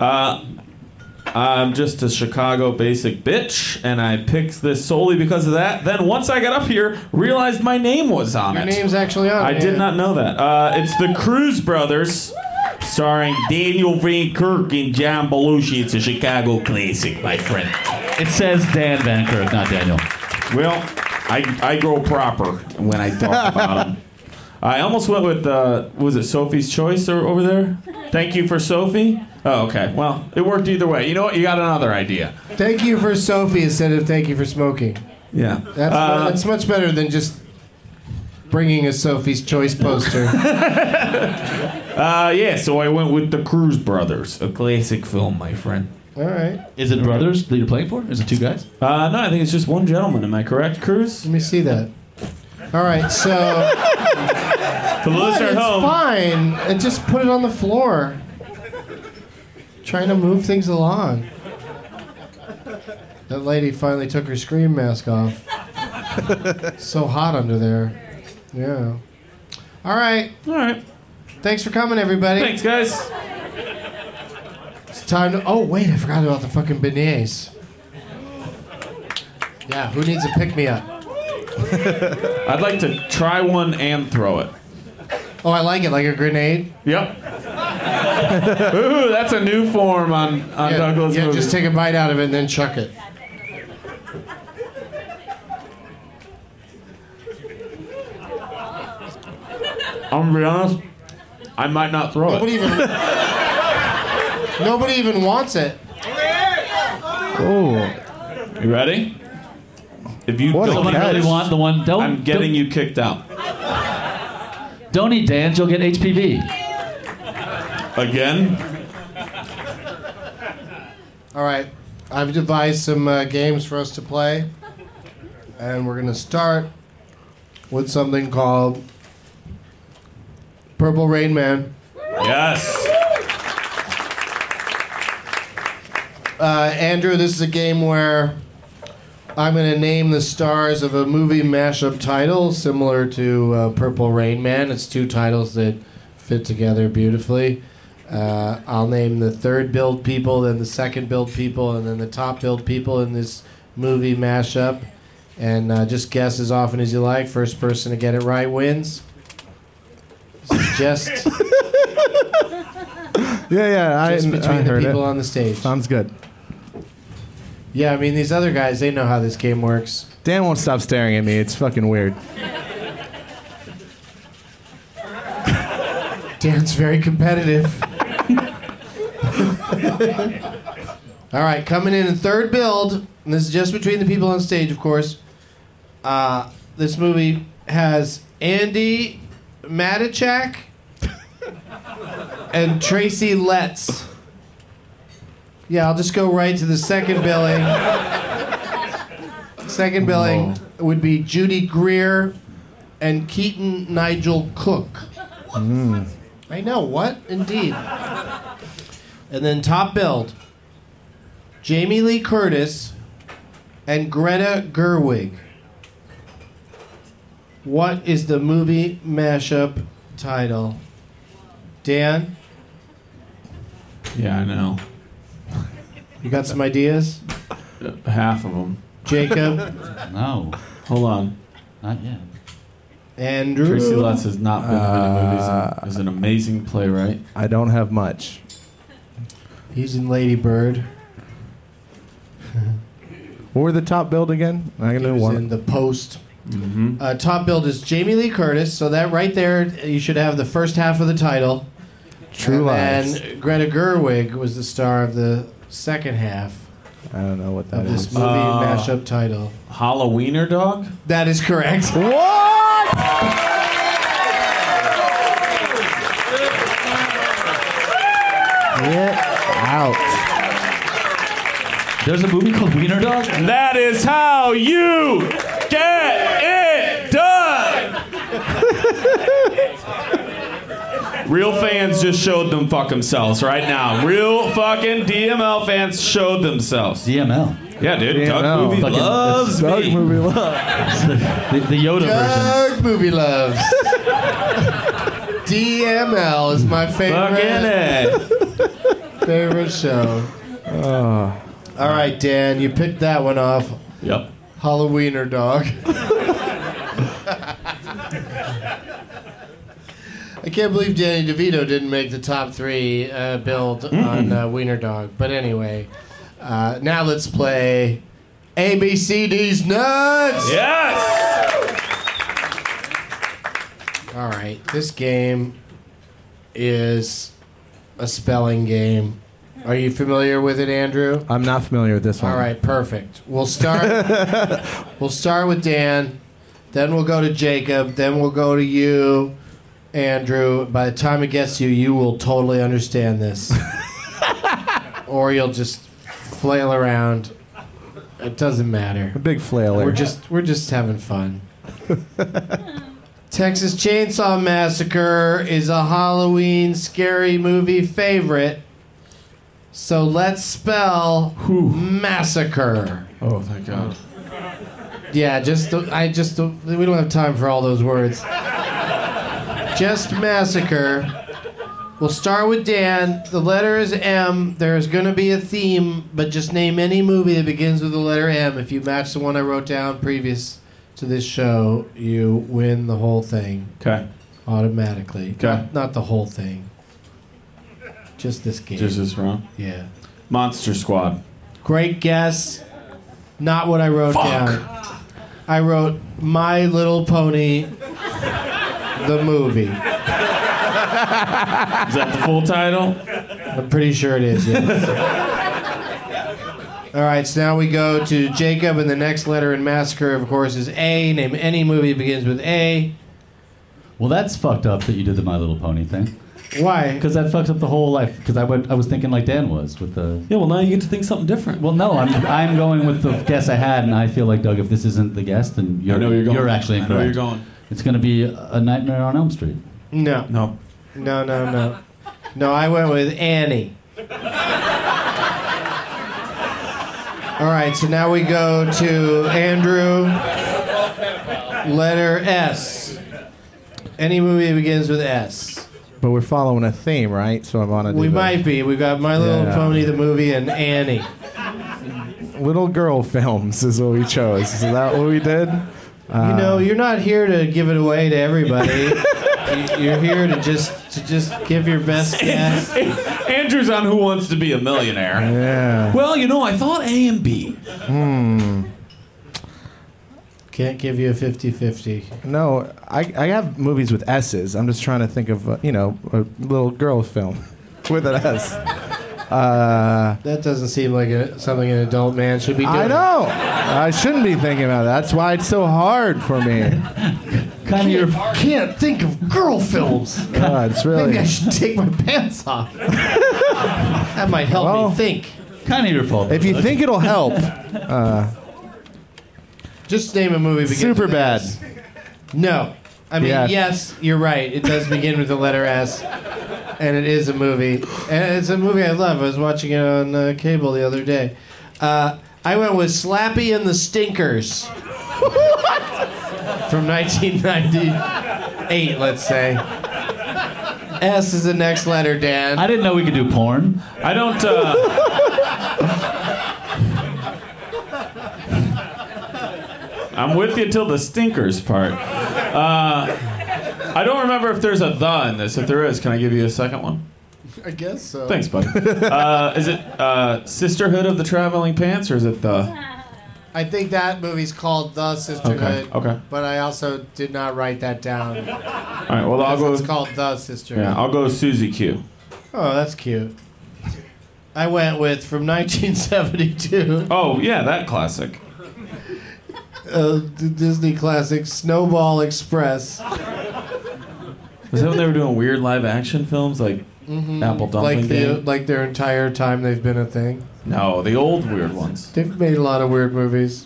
I'm just a Chicago basic bitch, and I picked this solely because of that. Then once I got up here, realized my name was on it. Your name's actually on it. I did not know that. It's the Cruz Brothers, starring Daniel Van Kirk and John Belushi. It's a Chicago classic, my friend. It says Dan Van Kirk, not Daniel. Well, I go proper when I talk about them. I almost went with, was it Sophie's Choice over there? Thank you for Sophie? Oh, okay. Well, it worked either way. You know what? You got another idea. Thank you for Sophie instead of thank you for smoking. Yeah. That's much better than just bringing a Sophie's Choice poster. So I went with the Cruz Brothers, a classic film, my friend. All right. Is it brothers that you're playing for? Is it two guys? No, I think it's just one gentleman. Am I correct, Cruz? Let me see that. All right, so... For the listener at home... It's fine. Just put it on the floor. Trying to move things along. That lady finally took her Scream mask off. It's so hot under there. Yeah. All right. Thanks for coming, everybody. Thanks, guys. It's time to... Oh, wait, I forgot about the fucking beignets. Yeah, who needs a pick-me-up? I'd like to try one and throw it. Oh, I like it, like a grenade? Yep. Ooh, that's a new form on Douglas Yeah, movies. just take a bite out of it and then chuck it. I'm gonna be honest, I might not throw Nobody it. even. Nobody even wants it. Oh, You ready? If you What a don't Someone catch. really want the one. Don't. I'm getting you kicked out. Don't eat Dan. You'll get HPV. Again? All right, I've devised some games for us to play, and we're gonna start with something called Purple Rain Man. Yes. Andrew, this is a game where I'm going to name the stars of a movie mashup title similar to Purple Rain Man. It's two titles that fit together beautifully. I'll name the third billed people, then the second billed people, and then the top billed people in this movie mashup. And just guess as often as you like. First person to get it right wins. This is just yeah. I between the heard people it. on the stage. Sounds good. Yeah, I mean, these other guys, they know how this game works. Dan won't stop staring at me. It's fucking weird. Dan's very competitive. All right, coming in third build, and this is just between the people on stage, of course. This movie has Andy Matichak and Tracy Letts. Yeah, I'll just go right to the second billing. Second billing would be Judy Greer and Keaton Nigel Cook. I know, what? Indeed. And then top build, Jamie Lee Curtis and Greta Gerwig. What is the movie mashup title? Dan, Yeah, I know. you got some ideas? Half of them. Jacob, No, Hold on. not yet. Andrew. Tracy Letts has not been in many movies and is an amazing playwright. I don't have much. He's in Lady Bird. What were the top build again? I He know was one. in The Post. Mm-hmm. Top build is Jamie Lee Curtis, so that right there, you should have the first half of the title. True Lies. And Greta Gerwig was the star of the second half I don't know what that of this is. movie mashup title. Halloweener Dog? That is correct. What? Get out. There's a movie called Wiener Dog. That is how you get it done! Real fans just showed them fuck themselves right now. Real fucking DML fans showed themselves. DML. Yeah, dude. DML. Doug Movie Fucking- loves Doug me. movie love. The Yoda version. Doug Movie Loves. DML is my favorite show. All right, Dan, you picked that one off. Yep. Halloweener Dog. I can't believe Danny DeVito didn't make the top three build on Wiener Dog. But anyway, now let's play ABCD's Nuts. Yes! All right, this game is a spelling game. Are you familiar with it, Andrew? I'm not familiar with this one. All right, perfect. We'll start with Dan, then we'll go to Jacob, then we'll go to you, Andrew. By the time it gets to you, you will totally understand this. Or you'll just flail around. It doesn't matter. A big flailer. We're just having fun. Texas Chainsaw Massacre is a Halloween scary movie favorite. So let's spell massacre. Oh, thank God. Yeah, we don't have time for all those words. Just massacre. We'll start with Dan. The letter is M. There's going to be a theme, but just name any movie that begins with the letter M. If you match the one I wrote down previous to this show, you win the whole thing Okay. automatically. Okay. Not the whole thing. Just this game. Just this wrong. Yeah. Monster Squad. Great guess. Not what I wrote down. I wrote My Little Pony, the movie. Is that the full title? I'm pretty sure it is, yes. All right, so now we go to Jacob, and the next letter in Massacre, of course, is A. Name any movie that begins with A. Well, that's fucked up that you did the My Little Pony thing. Why? Because that fucks up the whole life. Because I was thinking like Dan was with the. Yeah, well now you get to think something different. Well, no, I'm going with the guess I had, and I feel like Doug, if this isn't the guess, then you're actually incorrect. I know you're going. It's going to be A Nightmare on Elm Street. No. No. No, I went with Annie. All right, so now we go to Andrew. Letter S. Any movie that begins with S. But we're following a theme, right? So I'm on a. We might be. We've got My Little Pony, the movie, and Annie. Little girl films is what we chose. Is that what we did? You're not here to give it away to everybody. You're here to just give your best guess. Andrew's on Who Wants to Be a Millionaire. Yeah. Well, I thought A and B. Can't give you a 50-50. No, I have movies with S's. I'm just trying to think of, a little girl film with an S. That doesn't seem like something an adult man should be doing. I know. I shouldn't be thinking about that. That's why it's so hard for me. Can't think of girl films. God, it's really. Maybe I should take my pants off. That might help me think. Kind of your fault. If you think it'll help. Just name a movie. Superbad. No. I mean, yes, you're right. It does begin with the letter S. And it is a movie. And it's a movie I love. I was watching it on cable the other day. I went with Slappy and the Stinkers. From 1998, let's say. S is the next letter, Dan. I didn't know we could do porn. I don't. I'm with you till the stinkers part. I don't remember if there's a the in this. If there is, can I give you a second one? I guess so. Thanks, buddy. Is it Sisterhood of the Traveling Pants, or is it the... I think that movie's called The Sisterhood. Okay. But I also did not write that down. All right, well, I'll go... It's called The Sisterhood. Yeah, I'll go Susie Q. Oh, that's cute. I went with, from 1972... Oh, yeah, that classic. The Disney classic, Snowball Express. Was that when they were doing weird live action films like Apple Dumpling Game? Like their entire time they've been a thing? No, the old weird ones. They've made a lot of weird movies.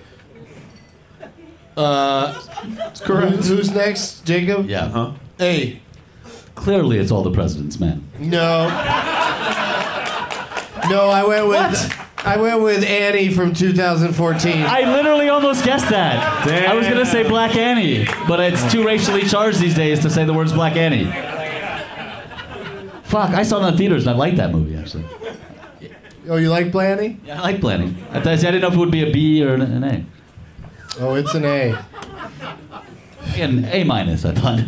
That's correct. Who's next? Jacob? Yeah. Huh? A. Clearly, it's All the President's Men. No. No, I went with Annie from 2014. I literally almost guessed that. Damn. I was going to say Black Annie, but it's too racially charged these days to say the words Black Annie. Fuck, I saw it in the theaters and I liked that movie, actually. Oh, you like Blanny? Yeah, I like Blanny. I didn't know if it would be a B or an A. Oh, it's an A. An A minus, I thought.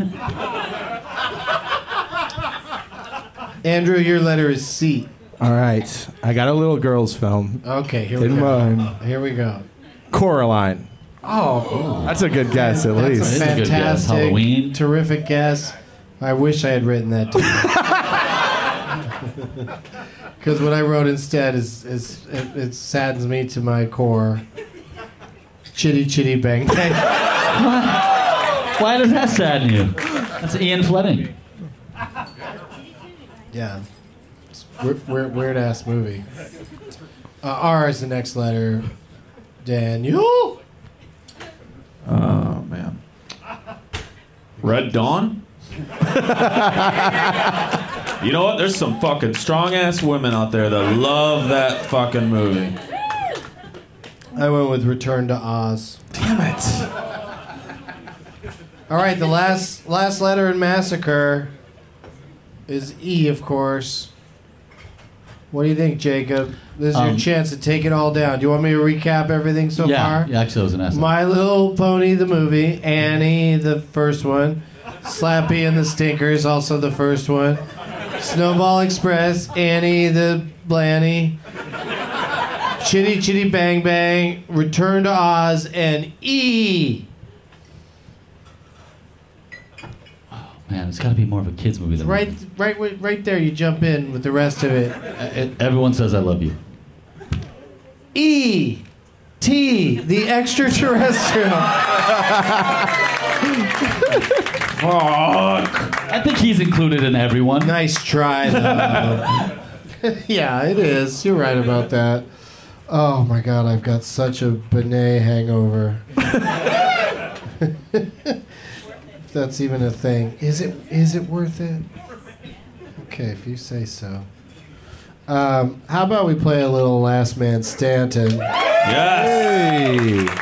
Andrew, your letter is C. All right. I got a little girl's film. Okay, here we In go. mind. Here we go. Coraline. Oh. That's a good guess, at least. That's a That's a good guess. fantastic, Halloween. terrific guess. I wish I had written that down. Because what I wrote instead it saddens me to my core. Chitty Chitty Bang Bang. Why does that sadden you? That's Ian Fleming. Yeah. It's weird ass movie. R is the next letter. Daniel? Oh, man. Red Dawn? You know what? There's some fucking strong-ass women out there that love that fucking movie. I went with Return to Oz. Damn it. All right, the last letter in Massacre is E, of course. What do you think, Jacob? This is your chance to take it all down. Do you want me to recap everything so far? Yeah, actually, it was an S. My Little Pony, the movie. Annie, the first one. Slappy and the Stinkers, also the first one. Snowball Express, Annie the Blanny, Chitty Chitty Bang Bang, Return to Oz, and E. Man, it's got to be more of a kids movie than Right there. You jump in with the rest of it. Everyone says I love you. E. T. The Extraterrestrial. Fuck. I think he's included in everyone. Nice try, though. Yeah, it is. You're right about that. Oh my God, I've got such a Benet hangover. If that's even a thing. Is it worth it? Okay, if you say so. How about we play a little Last Man Stanton? Yes. Hey.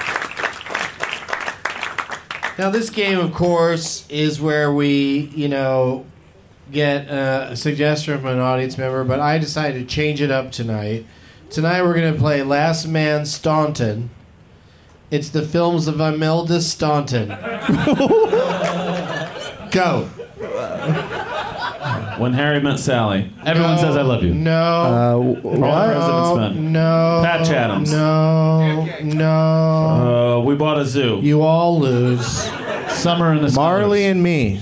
Now, this game, of course, is where we, get a suggestion from an audience member, but I decided to change it up tonight. Tonight, we're going to play Last Man Staunton. It's the films of Imelda Staunton. Go. When Harry Met Sally. Everyone says I love you. No. All President's Men. No. Patch Adams. No. We Bought a Zoo. You all lose. Summer in the Marley and Me.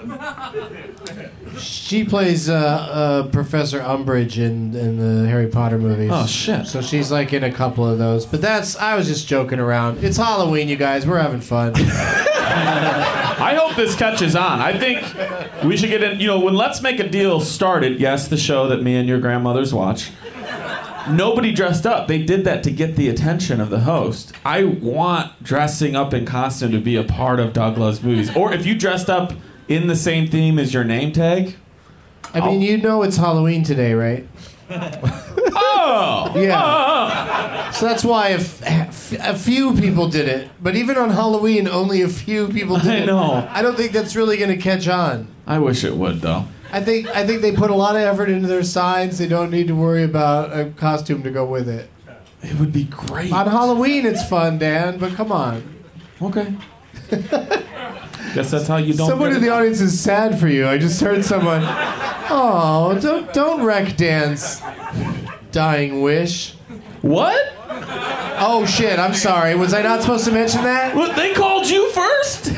She plays Professor Umbridge in the Harry Potter movies. Oh, shit. So she's like in a couple of those. But I was just joking around. It's Halloween, you guys. We're having fun. I hope this catches on. I think we should get in. When Let's Make a Deal started, yes, the show that me and your grandmothers watch, nobody dressed up. They did that to get the attention of the host. I want dressing up in costume to be a part of Doug Loves Movies. Or if you dressed up in the same theme as your name tag. I mean, it's Halloween today, right? Oh! Yeah. So that's why a few people did it. But even on Halloween, only a few people did it. I know. I don't think that's really going to catch on. I wish it would, though. I think they put a lot of effort into their signs. They don't need to worry about a costume to go with it. It would be great. On Halloween, it's fun, Dan, but come on. Okay. Guess that's how you don't. Someone in the audience is sad for you. I just heard someone. Oh, don't wreck Dan's dying wish. What? Oh shit! I'm sorry. Was I not supposed to mention that? Well, they called you first.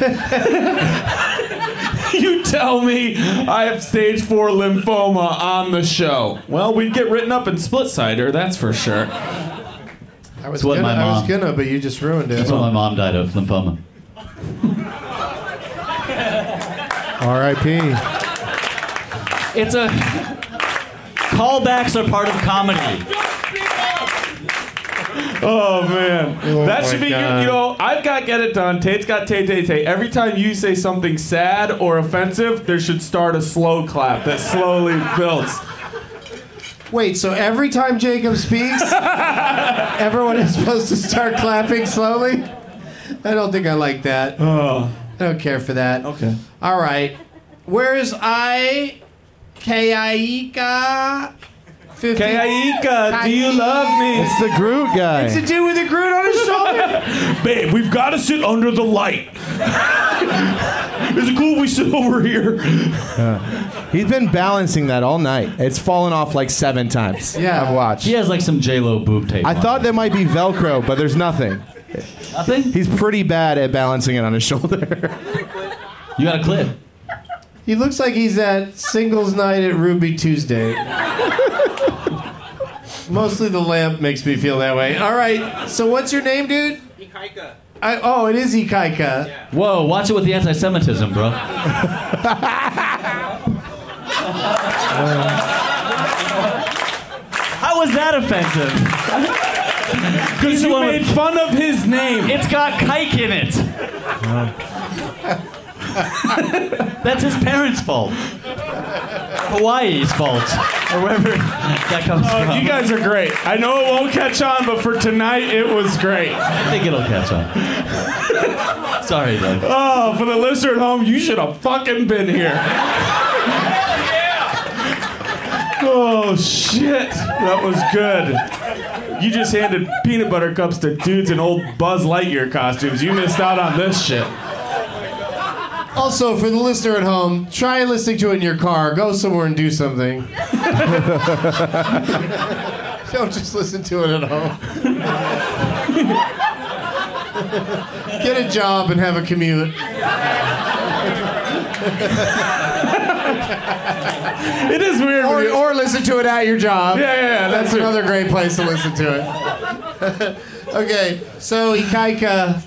You tell me I have stage 4 lymphoma on the show. Well, we'd get written up in Split Cider, that's for sure. I was gonna, but you just ruined it. That's what my mom died of, lymphoma. R.I.P. It's a... Callbacks are part of comedy. Oh, man. That should be, God. I've got Get It Done. Tate's got Tay. Every time you say something sad or offensive, there should start a slow clap that slowly builds. Wait, so every time Jacob speaks, everyone is supposed to start clapping slowly? I don't think I like that. Oh. I don't care for that. Okay. All right. Where's Kaika? Kaika, do you love me? It's the Groot guy. It's a dude with a Groot on his shoulder. Babe, we've got to sit under the light. Is it cool if we sit over here? He's been balancing that all night. It's fallen off like 7 times. Yeah. I've watched. He has like some J-Lo boob tape. I thought there might be Velcro, but there's nothing. Nothing? He's pretty bad at balancing it on his shoulder. You got a clip. He looks like he's at singles night at Ruby Tuesday. Mostly the lamp makes me feel that way. All right, so what's your name, dude? Ikaika. Oh, it is Ikaika. Yeah. Whoa, watch it with the anti-Semitism, bro. How was that offensive? Because you made fun of his name. It's got kike in it. That's his parents' fault. Hawaii's fault. Or wherever that comes from. You guys are great. I know it won't catch on, but for tonight, it was great. I think it'll catch on. Sorry, Doug. Oh, for the listener at home, you should have fucking been here. Oh, shit. That was good. You just handed peanut butter cups to dudes in old Buzz Lightyear costumes. You missed out on this shit. Also, for the listener at home, try listening to it in your car. Go somewhere and do something. Don't just listen to it at home. Get a job and have a commute. It is weird. Or listen to it at your job. Yeah. That's another great place to listen to it. Okay, so Ikaika.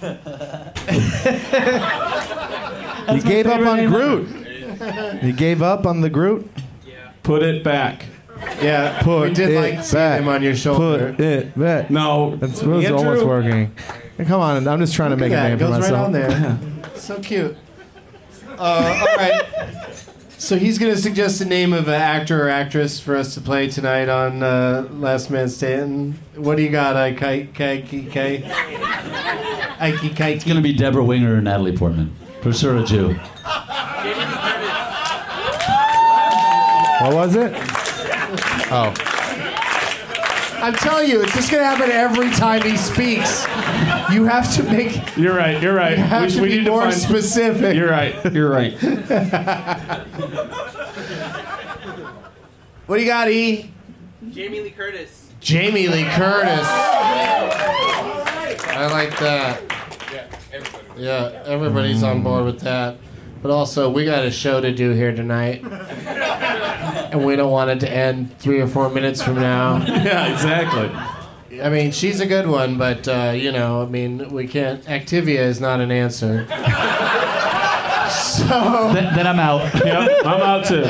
He gave up on Groot. He gave up on the Groot. Put it back. Yeah, Put we did it like seeing back. him on your shoulder. Put it back. No. That's almost working. Come on, I'm just trying to make a name it for goes myself. right on there. So cute. All right. So he's going to suggest a name of an actor or actress for us to play tonight on Last Man Standing. What do you got, Ike? It's going to be Deborah Winger and Natalie Portman. For sure a Jew. What was it? Oh. I'm telling you, it's just going to happen every time he speaks. You have to make... You're right. You have to be more specific. You're right. What do you got, E? Jamie Lee Curtis. Jamie Lee Curtis. I like that. Yeah, everybody's on board with that. But also, we got a show to do here tonight. And we don't want it to end 3 or 4 minutes from now. Yeah, exactly. I mean, she's a good one, but, we can't... Activia is not an answer. So... Then I'm out. Yep, I'm out too.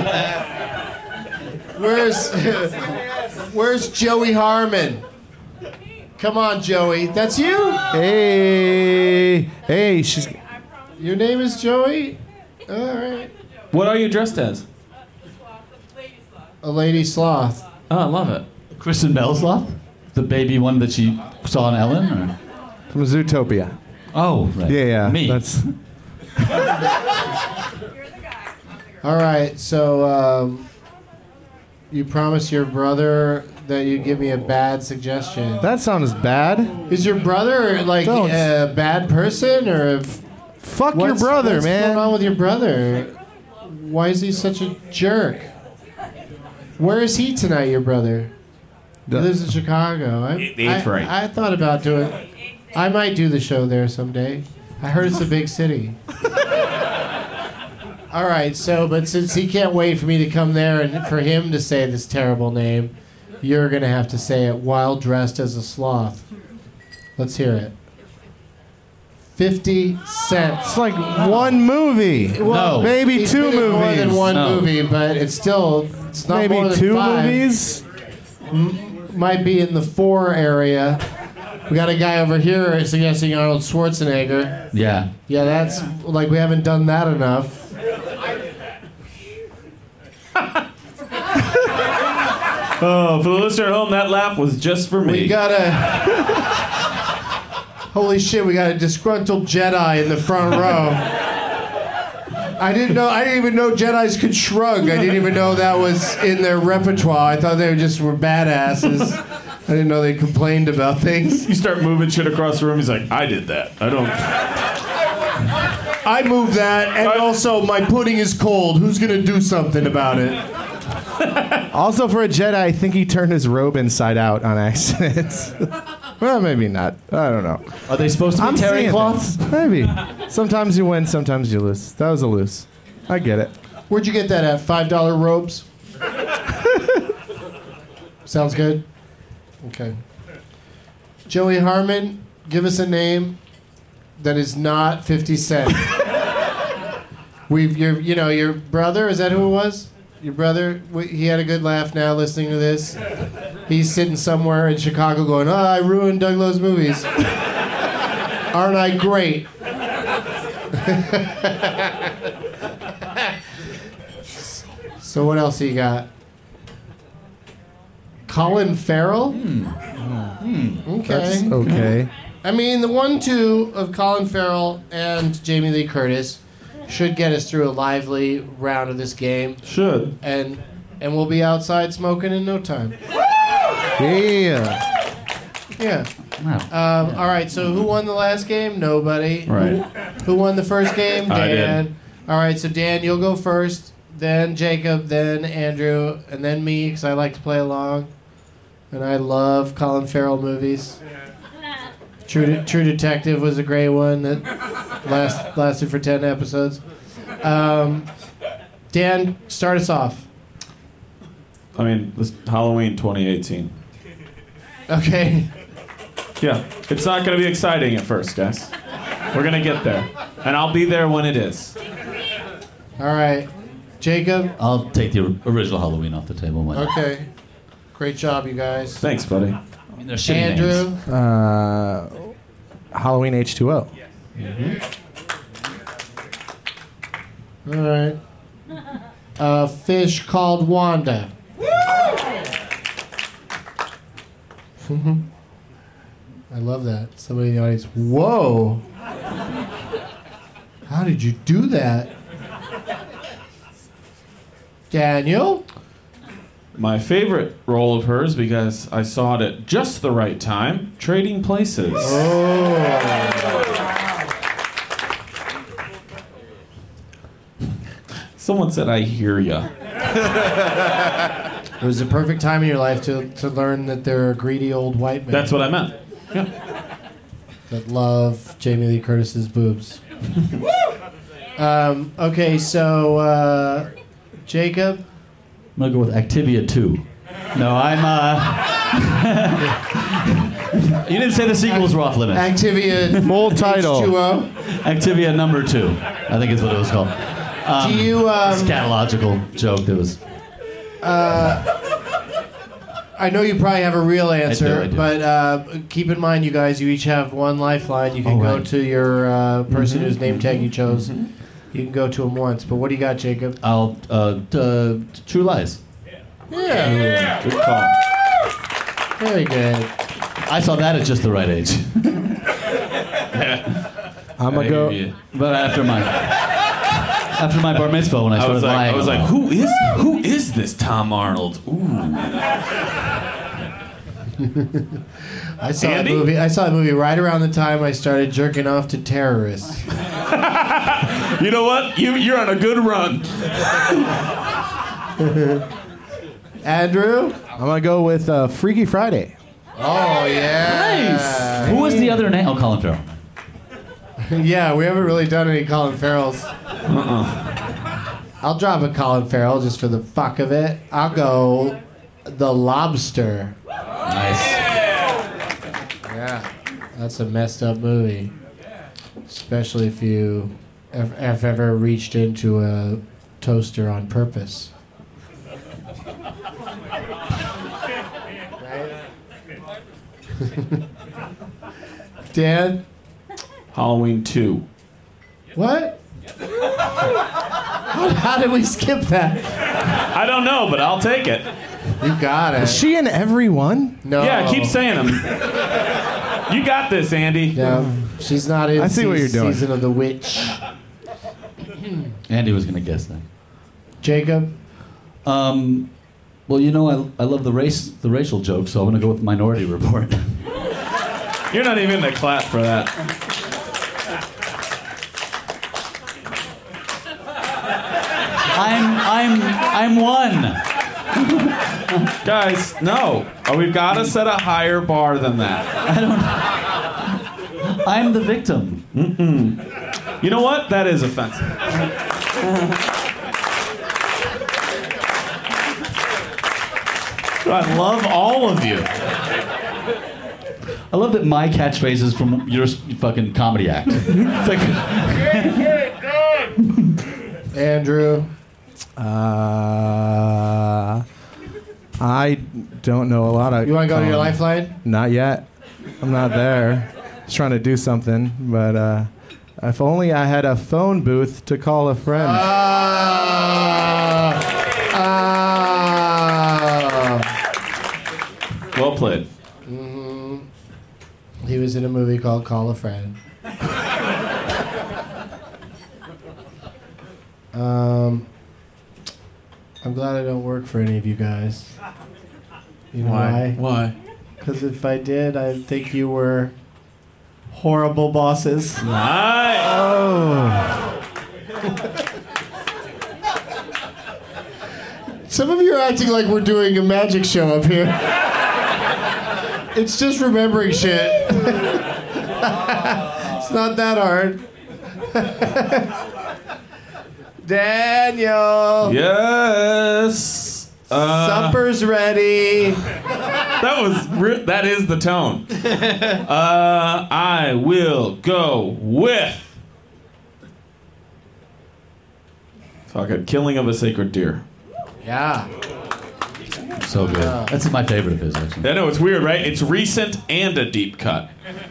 Where's Joey Harmon? Come on, Joey. That's you? Hey, she's... Your name is Joey? All right. What are you dressed as? A lady sloth. Oh, I love it. Kristen Bell sloth? The baby one that she saw on Ellen? Or? From Zootopia. Oh, right. Yeah. Me. That's... All right, so you promised your brother that you'd give me a bad suggestion. That sounds bad. Is your brother like a bad person or? Fuck your brother, what's man. What's going on with your brother? Why is he such a jerk? Where is he tonight, your brother? He lives in Chicago. That's right. I thought about doing. I might do the show there someday. I heard it's a big city. All right, but since he can't wait for me to come there and for him to say this terrible name, you're going to have to say it while dressed as a sloth. Let's hear it. 50 cents. It's like one movie. Well, no. Maybe he's two been in movies. more than one movie, but it's not maybe more than two 5. movies. Might be in the 4 area. We got a guy over here suggesting Arnold Schwarzenegger. Yeah. Yeah, that's like we haven't done that enough. Oh, for the listener at home, that laugh was just for me. We got holy shit, we got a disgruntled Jedi in the front row. I didn't even know Jedis could shrug. I didn't even know that was in their repertoire. I thought they were badasses. I didn't know they complained about things. You start moving shit across the room, he's like, I did that. I moved that, and also my pudding is cold. Who's gonna do something about it? Also, for a Jedi, I think he turned his robe inside out on accident. Well, maybe not. I don't know. Are they supposed to be terry cloths? Maybe. Sometimes you win, sometimes you lose. That was a lose. I get it. Where'd you get that at? $5 robes? Sounds good? Okay. Joey Harmon, give us a name that is not 50 Cent. Your brother, is that who it was? Your brother, he had a good laugh now listening to this. He's sitting somewhere in Chicago going, oh, I ruined Doug Lowe's movies. Aren't I great? So what else you got? Colin Farrell? Okay. That's okay. I mean, the 1-2 of Colin Farrell and Jamie Lee Curtis should get us through a lively round of this game. Should. And we'll be outside smoking in no time. Yeah. Yeah. Wow. All right, so who won the last game? Nobody. Right. Who won the first game? I Dan. did. All right, so Dan, you'll go first, then Jacob, then Andrew, and then me, because I like to play along. And I love Colin Farrell movies. True Detective was a great one that lasted for 10 episodes. Dan, start us off. I mean, this Halloween 2018. Okay. Yeah, it's not going to be exciting at first, guys. We're going to get there. And I'll be there when it is. All right. Jacob? I'll take the original Halloween off the table. Why not? Okay. Great job, you guys. Thanks, buddy. I mean, they're shitty Andrew? names. Halloween H2O. All right. A fish called Wanda. I love that. Somebody in the audience, whoa! How did you do that? Daniel? My favorite role of hers, because I saw it at just the right time, Trading Places. Someone said, I hear ya. It was the perfect time in your life to learn that there are greedy old white men. That's what I meant. Yeah. That love Jamie Lee Curtis's boobs. Okay, so Jacob? I'm going to go with Activia 2. No, I'm, You didn't say the sequels were off limits. Activia Full title. H2O. Activia number 2, I think is what it was called. Do you, Scatological joke that was... I know you probably have a real answer, I do. but keep in mind, you guys, you each have one lifeline. You can go right. to your person whose name tag you chose. You can go to him once. But what do you got, Jacob? I'll, True Lies. Yeah. Good call. Very good. I saw that at just the right age. I'm going to go... But after my bar mitzvah, when I started lying. I was like, who is this Tom Arnold? Ooh. I saw Andy? I saw a movie right around the time I started jerking off to terrorists. You know what? You're on a good run. Andrew? I'm going to go with Freaky Friday. Oh, yeah. Nice. Who was the other name? Oh, Colin Farrell. Yeah, we haven't really done any Colin Farrells. I'll drop a Colin Farrell just for the fuck of it. I'll go The Lobster. Nice. Yeah. That's a messed up movie. Especially if you have ever reached into a toaster on purpose. Dan? Halloween 2. What? How did we skip that? I don't know, but I'll take it. You got it. Is she in every one? No. Yeah, keep saying them. You got this, Andy. No, she's not in I see what you're doing. Season of the Witch. Andy was going to guess that. Jacob? Well, you know, I love the racial joke, so I'm going to go with Minority Report. You're not even in the clap for that. I'm one. Guys, no. We've got to set a higher bar than that. I'm the victim. You know what? That is offensive. I love all of you. I love that my catchphrase is from your fucking comedy act. It's like... Andrew? I don't know a lot of... You want to go to your lifeline? Not yet. I'm not there. Just trying to do something, but if only I had a phone booth to call a friend. Well played. Mm-hmm. He was in a movie called Call a Friend. I'm glad I don't work for any of you guys. You know why? Why? Because if I did, I'd think you were horrible bosses. Nice. Oh. Some of you are acting like we're doing a magic show up here. It's just remembering shit. It's not that hard. Daniel. Yes. Supper's ready. That is the tone. I will go with fucking Killing of a Sacred Deer. Yeah. So good. That's my favorite of his, actually. I know, it's weird, right? It's recent and a deep cut.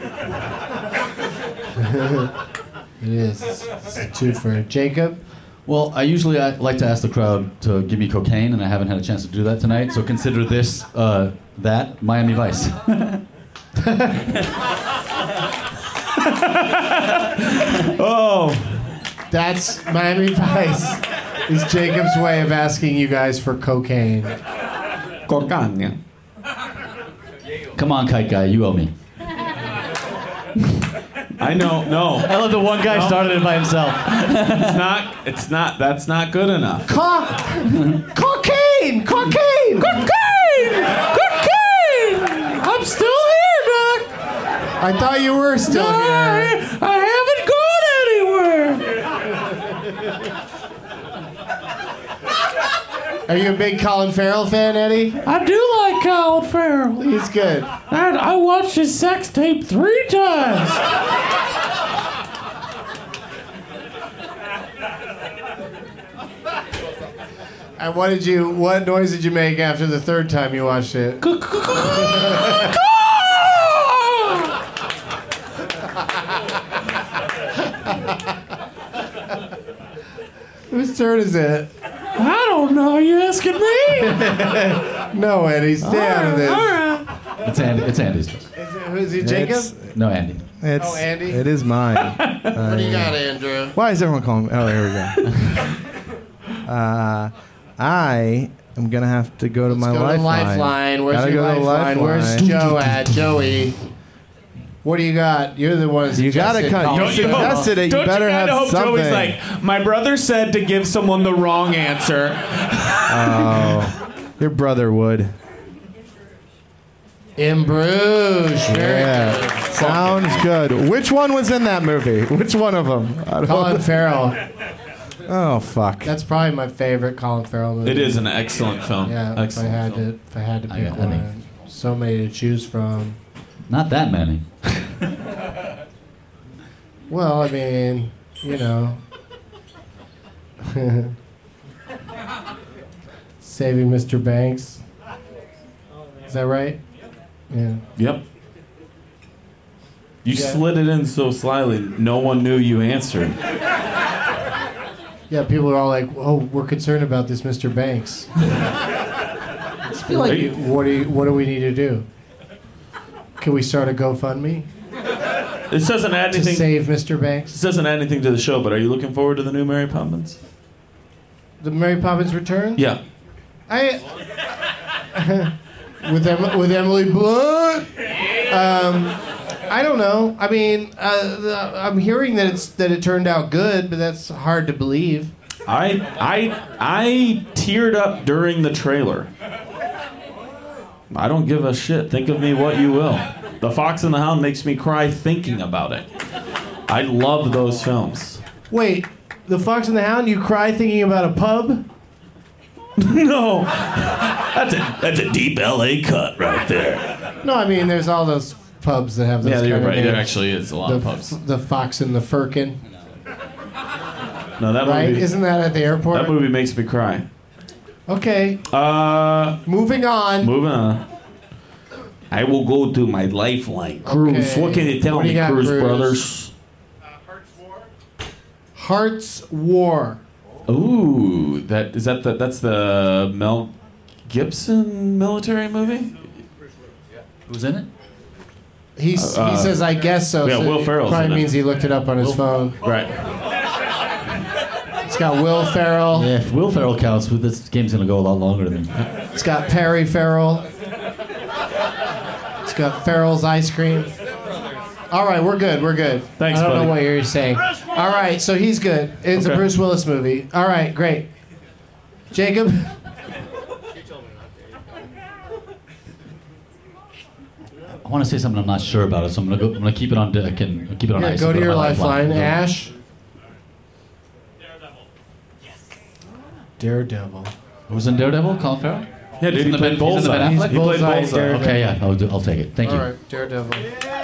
It is. It's a twofer. Jacob? Well, I usually like to ask the crowd to give me cocaine, and I haven't had a chance to do that tonight, so consider this that Miami Vice. Oh. That's Miami Vice. Is Jacob's way of asking you guys for cocaine. Cocaine. Come on, Kite Guy, you owe me. I know, no. I love the one guy started it by himself. That's not good enough. Cocaine! Cocaine! I'm still here, Doc. I thought you were still here. I haven't gone anywhere. Are you a big Colin Farrell fan, Eddie? I do like Colin Farrell. He's good. And I watched his sex tape 3 times. And what noise did you make after the third time you watched it? Whose turn is it? I don't know. Are you asking me? No, Eddie, stay out of this. All right. It's Andy's. Who's he, Jacob? No, Andy. Andy? It is mine. What do you got, Andrew? Why is everyone calling me? Oh, here we go. I am going to have to go to my Go to Lifeline. Where's Gotta your go to lifeline? Where's Joe at? Joey. What do you got? You're the one who You gotta cut. You suggested it. You better have hope something. Joey's like, my brother said to give someone the wrong answer. Oh, your brother would. In Bruges. Very Yeah, good. sounds good. Which one was in that movie? Which one of them? Colin Farrell. Oh fuck. That's probably my favorite Colin Farrell movie. It is an excellent film. Yeah, Excellent if I had to I pick got Eddie. one. So many to choose from. Not that many. Well, I mean, you know. Saving Mr. Banks. Is that right? Yeah. Yep. You Yeah. slid it in so slyly, no one knew you answered. Yeah, people are all like, "Oh, we're concerned about this Mr. Banks." I feel like What do we need to do? Can we start a GoFundMe This doesn't add to anything. save Mr. Banks? This doesn't add anything to the show, but are you looking forward to the new Mary Poppins? The Mary Poppins Return? Yeah. with Emily Blunt. I don't know. I mean, I'm hearing that it turned out good, but that's hard to believe. I teared up during the trailer. I don't give a shit. Think of me what you will. The Fox and the Hound makes me cry thinking about it. I love those films. Wait, The Fox and the Hound? You cry thinking about a pub? No, that's a deep LA cut right there. No, I mean there's all those pubs that have those. Yeah, you're kind of right. names. There actually is a lot of pubs. The Fox and the Firkin. No, that Right? movie. Isn't that at the airport? That movie makes me cry. Okay. Moving on. Moving on. I will go to my Lifeline. Cruz. Okay. What can you tell What do me, you got, Cruz Cruz? brothers? Hearts War. Ooh, that's the Mel Gibson military movie? Who's in it? He says, I guess so. Yeah, so Will Ferrell's probably in it. means he looked it up on his phone. Right. It's got Will Ferrell. Yeah, if Will Ferrell counts, this game's gonna go a lot longer than. It's got Perry Farrell. It's got Farrell's ice cream. All right, we're good. We're good. Thanks, I don't buddy. know what you're saying. All right, so he's good. It's a Okay. Bruce Willis movie. All right, great. Jacob, I want to say something I'm not sure about it, so I'm gonna keep it on deck and keep it on ice. Go to your my lifeline. Ash. Daredevil. Who's in Daredevil? Colin Farrell? Yeah, dude, he played Bullseye. He played Bullseye. Okay, yeah, I'll take it. Thank you. All right, Daredevil.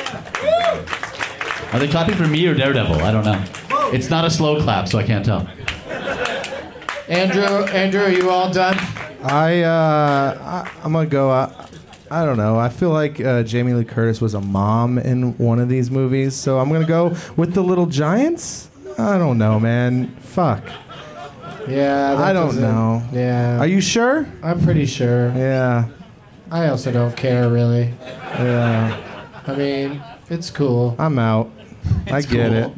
Are they clapping for me or Daredevil? I don't know. It's not a slow clap, so I can't tell. Andrew, are you all done? I'm gonna go. I don't know. I feel like Jamie Lee Curtis was a mom in one of these movies, so I'm gonna go with The Little Giants. I don't know, man. Fuck. Yeah, I don't know. Yeah. Are you sure? I'm pretty sure. Yeah. I also don't care, really. Yeah. I mean, it's cool. I'm out. I get it.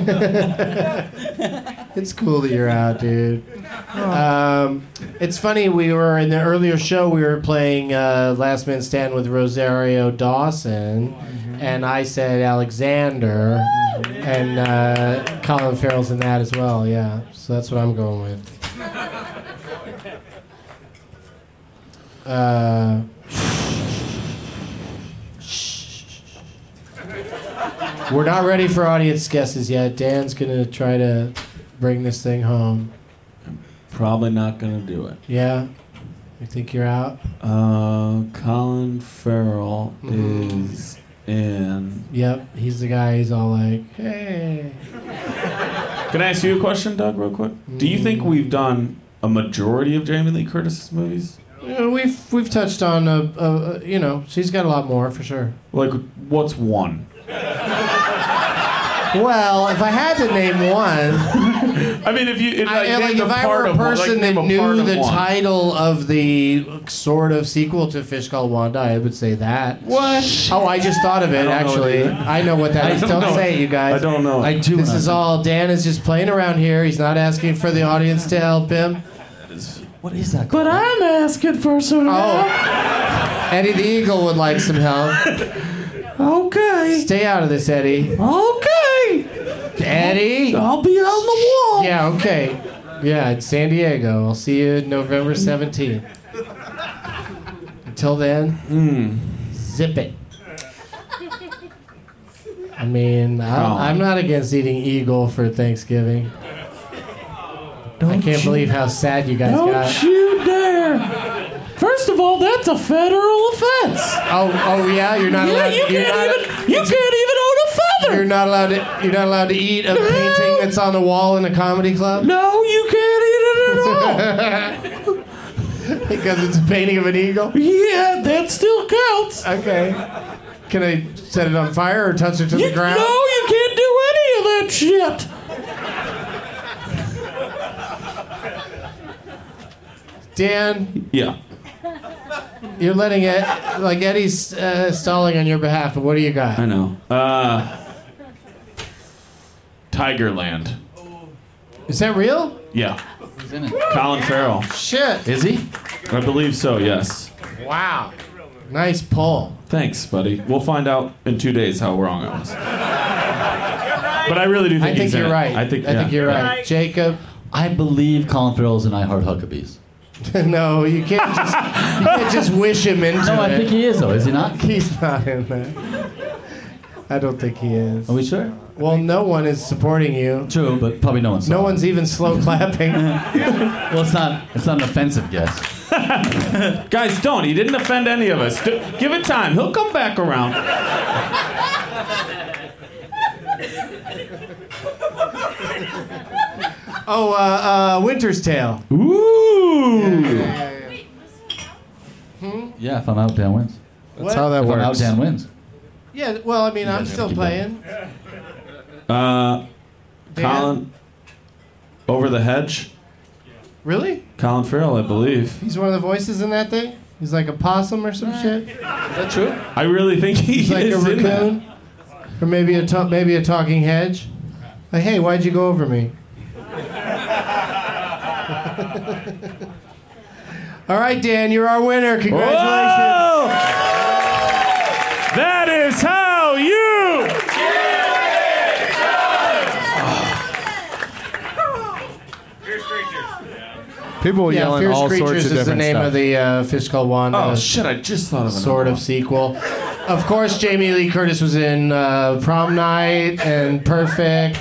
It's cool that you're out, dude. It's funny, we were in the earlier show, we were playing Last Man Stand with Rosario Dawson, and I said Alexander, and Colin Farrell's in that as well, yeah. So that's what I'm going with. We're not ready for audience guesses yet. Dan's going to try to bring this thing home. Probably not gonna do it. Yeah? You think you're out? Colin Farrell is in... Yep, he's the guy who's all like, hey. Can I ask you a question, Doug, real quick? Do you think we've done a majority of Jamie Lee Curtis's movies? Yeah, we've touched on, you know, she's got a lot more, for sure. Like, what's one? Well, if I had to name one... I mean, if you... if I were a person that knew the title of the sort of sequel to Fish Called Wanda, I would say that. What? Oh, I just thought of it, actually. I know what that is. Don't say it, you guys. I don't know. I do. This is all... Dan is just playing around here. He's not asking for the audience to help him. What is that? But I'm asking for some help. Eddie the Eagle would like some help. Okay. Stay out of this, Eddie. Okay. Eddie? I'll be on the wall. Yeah, okay. Yeah, it's San Diego. I'll see you November 17th. Until then, zip it. I mean, I'm not against eating eagle for Thanksgiving. I can't believe how sad you guys got. Don't you dare. First of all, that's a federal offense. Oh yeah, you're not allowed. You can't even own a feather. You're not allowed to eat a painting that's on the wall in a comedy club. No, you can't eat it at all. Because it's a painting of an eagle. Yeah, that still counts. Okay. Can I set it on fire or touch it to the ground? No, you can't do any of that shit. Dan. Yeah. You're letting it, like Eddie's stalling on your behalf, but what do you got? I know. Tigerland. Is that real? Yeah. Who's in it? Colin Farrell. Shit. Is he? I believe so, yes. Wow. Nice pull. Thanks, buddy. We'll find out in 2 days how wrong I was. But I really do think he's in you're it. right. I think you're right. Jacob? I believe Colin Farrell's in I Heart Huckabees. No, you can't just wish him into it. No, I think he is, though. Is he not? He's not in there. I don't think he is. Are we sure? Well, no one is supporting you. True, but probably no one's. No one's even slow clapping. Well, it's not an offensive guess. Guys, don't. He didn't offend any of us. Give it time. He'll come back around. Winter's Tale. Ooh. Yeah, if I'm out, Dan wins. That's how that If works. I'm out, Dan wins. Yeah, well, I mean, I'm still playing. Colin, Over the Hedge. Really? Colin Farrell, I believe. He's one of the voices in that thing? He's like a possum or some shit? Is that true? I really think He's like a is in that. raccoon? Or maybe a talking hedge? Like, hey, why'd you go over me? All right, Dan, you're our winner. Congratulations. Whoa! That is how you... People yelling Fierce all Creatures sorts of is the different name stuff. of the Fish Called Wanda Oh, shit, I just thought of it. sort of sequel. Of course, Jamie Lee Curtis was in Prom Night and Perfect.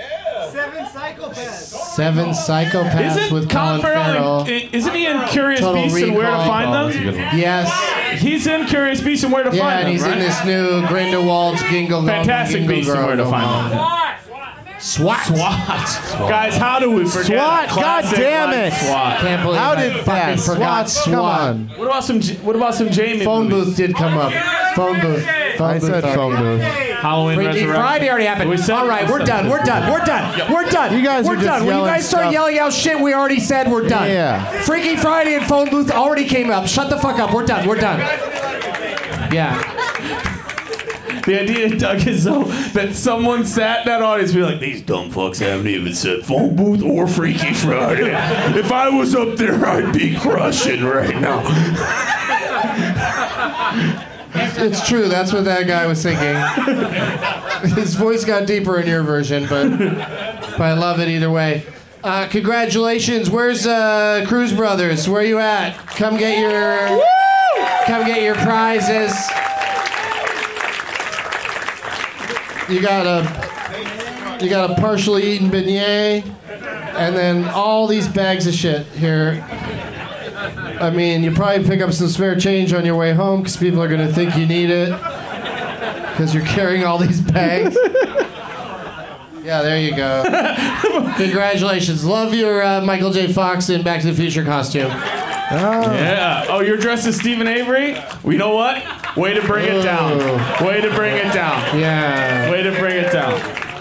Seven Psychopaths Isn't with Colin Colin Farrell? Farrell. Isn't he in Curious Total Beasts and Where to Recall. Find Them? Yes. He's in Curious Beasts and Where to Yeah, Find and Them. he's right? in this new Grindelwald's Gingle Fantastic Beasts and Where to Find Them. SWAT. Guys, how do we forget SWAT, a classic God damn like it. SWAT? Can't believe How I did fucking that? forgot SWAT, come SWAT. on. What about some Jamie Phone movies? booth did come up. Phone booth. I said phone booth. Halloween Freaky Resurrection. Friday already happened. We said- All right, we're done. We're done. We're done. We're done. You guys we're are just done. When you yelling guys start stuff. yelling out shit, we already said we're done. Yeah. Freaky Friday and phone booth already came up. Shut the fuck up. We're done. We're done. Yeah. The idea, Doug, is though that someone sat in that audience and be like, these dumb fucks haven't even said phone booth or Freaky Friday. If I was up there, I'd be crushing right now. It's true. That's what that guy was thinking. His voice got deeper in your version, but I love it either way. Congratulations. Where's Cruz Brothers? Where you at? Come get your prizes. You got a partially eaten beignet, and then all these bags of shit here. I mean, you probably pick up some spare change on your way home because people are going to think you need it because you're carrying all these bags. Yeah, there you go. Congratulations. Love your Michael J. Fox in Back to the Future costume. Yeah. Oh, you're dressed as Stephen Avery? Well, you know what? Way to bring it down. Way to bring it down. Yeah. Way to bring it down.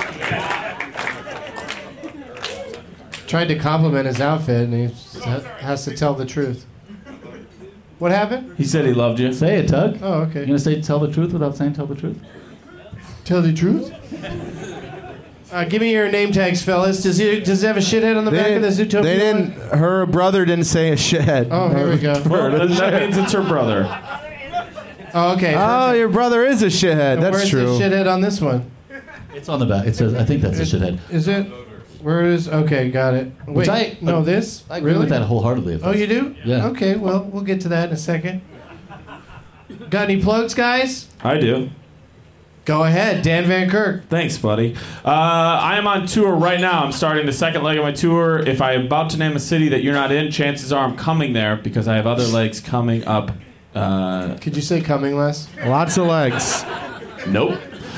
Tried to compliment his outfit, and he has to tell the truth. What happened? He said he loved you. Say it, Tug. Oh, okay. You gonna say tell the truth without saying tell the truth? Tell the truth? Give me your name tags, fellas. Does it have a shithead on the back of the Zootopia? They didn't. Her brother didn't say a shithead. Oh, here we go. Well, that means it's her brother. Oh, okay. Oh, your brother is a shithead. That's Where's true. the shithead on this one? It's on the back. It says I think that's a shithead. Is it? Where is? Okay, got it. Which Wait, no, this? I agree Really? with that wholeheartedly. Oh, you do? Yeah. Okay, well, we'll get to that in a second. Got any plugs, guys? I do. Go ahead, Dan Van Kirk. Thanks, buddy. I am on tour right now. I'm starting the second leg of my tour. If I'm about to name a city that you're not in, chances are I'm coming there because I have other legs coming up. Could you say coming less? Lots of legs. Nope.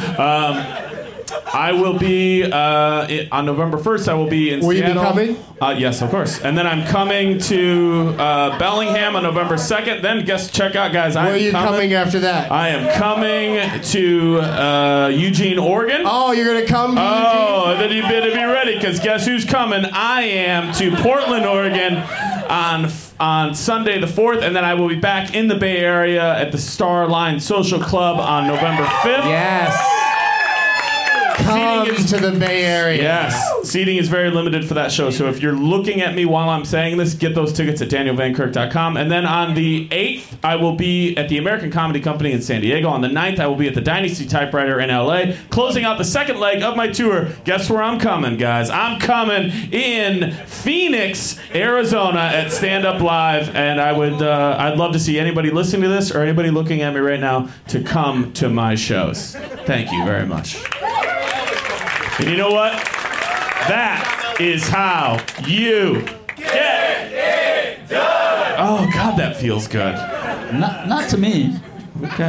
I will be on November 1st. I will be in Will Seattle. you be coming? Yes, of course. And then I'm coming to Bellingham on November 2nd. Then check out, guys. Where are you coming after that? I am coming to Eugene, Oregon. Oh, you're gonna come? Oh, then you better be ready, because guess who's coming? I am to Portland, Oregon on Sunday the 4th, and then I will be back in the Bay Area at the Starline Social Club on November 5th. Yes. Come to the Bay Area. Yes. Seating is very limited for that show, so if you're looking at me while I'm saying this, get those tickets at danielvankirk.com. And then on the 8th, I will be at the American Comedy Company in San Diego. On the 9th, I will be at the Dynasty Typewriter in LA. Closing out the second leg of my tour, guess where I'm coming, guys? I'm coming in Phoenix, Arizona at Stand Up Live, and I'd love to see anybody listening to this or anybody looking at me right now to come to my shows. Thank you very much. And you know what? That is how you get it done. Oh, God, that feels good. Not to me. Okay.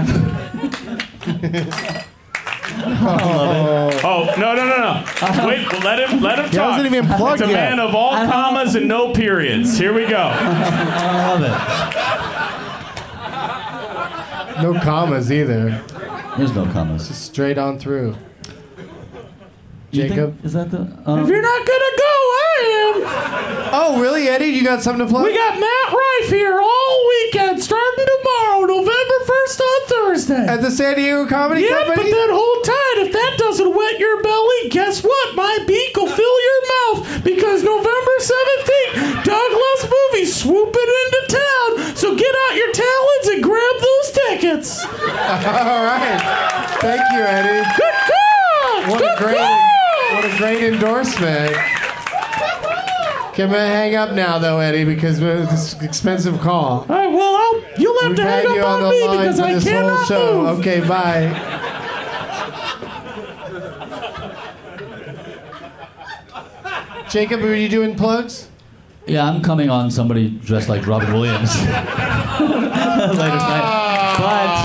Oh, no. Wait, well, let him talk. He hasn't even plugged It's a yet. man of all commas and no periods. Here we go. I love No commas either. it. There's no commas. Just straight on through. You think- Jacob? is that the? If you're not gonna go, I am. Oh, really, Eddie? You got something to plug? We got Matt Rife here all weekend, starting tomorrow, November 1st on Thursday. At the San Diego Comedy Yeah, Company? but then hold tight. If that doesn't wet your belly, guess what? My beak will fill your mouth because November 17th, Doug Loves Movies swooping into town. So get out your talons and grab those tickets. All right. Thank you, Eddie. Good God! What a great endorsement. Can we hang up now, though, Eddie, because it's an expensive call. All right, well, You'll have We've to had hang you up on on the me line because for I this whole cannot show. move. Okay, bye. Jacob, are you doing plugs? Yeah, I'm coming on somebody dressed like Robin Williams later tonight.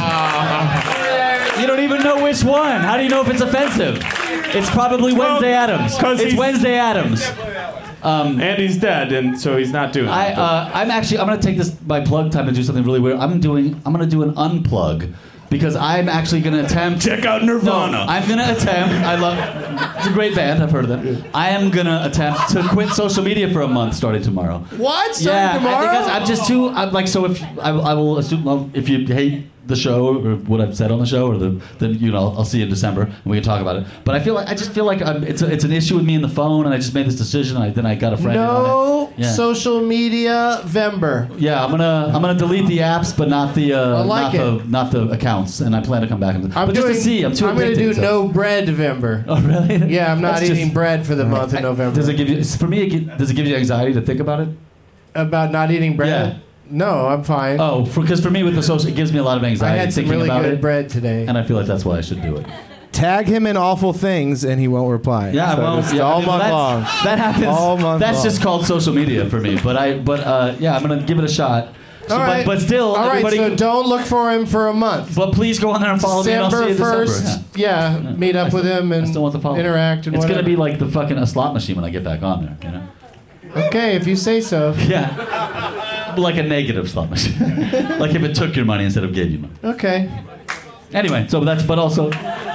But you don't even know which one. How do you know if it's offensive? It's probably Wednesday Addams. It's Wednesday Addams. And he's dead, and so he's not doing it. I'm gonna take this my plug time to do something really weird. I'm gonna do an unplug. Because I'm actually going to attempt... Check out Nirvana. No, I'm going to attempt... It's a great band. I've heard of them. I am going to attempt to quit social media for a month starting tomorrow. What? Starting tomorrow? Because I'm just too... So if I will assume... if you hate the show or what I've said on the show, or then I'll see you in December and we can talk about it. But I just feel like it's an issue with me in the phone, and I just made this decision. And then I got a friend. No social media Vember. Yeah, I'm gonna delete the apps, but not the not the accounts, and I plan to come back. I'm gonna do no bread Vember. Oh really? Yeah, I'm not eating bread for the month of November. Does it give you? For me, does it give you anxiety to think about it? About not eating bread? Yeah. No, I'm fine. Oh, because for me with the social, it gives me a lot of anxiety. I had some thinking really about good it, bread today, and I feel like that's why I should do it. Tag him in awful things, and he won't reply. Yeah, so well, all month long. That happens. All month that's long. just called social media for me. But I'm gonna give it a shot. So, all right. But still, all right. everybody. So don't look for him for a month. But please go on there and follow me. And I'll see you in December. Yeah, meet up with him and still want to follow. Interact. And it's whatever. gonna be like the fucking a slot machine when I get back on there. You know. Okay, if you say so. Yeah. Like a negative slot machine. Like if it took your money instead of gave you money. Okay. Anyway, but also,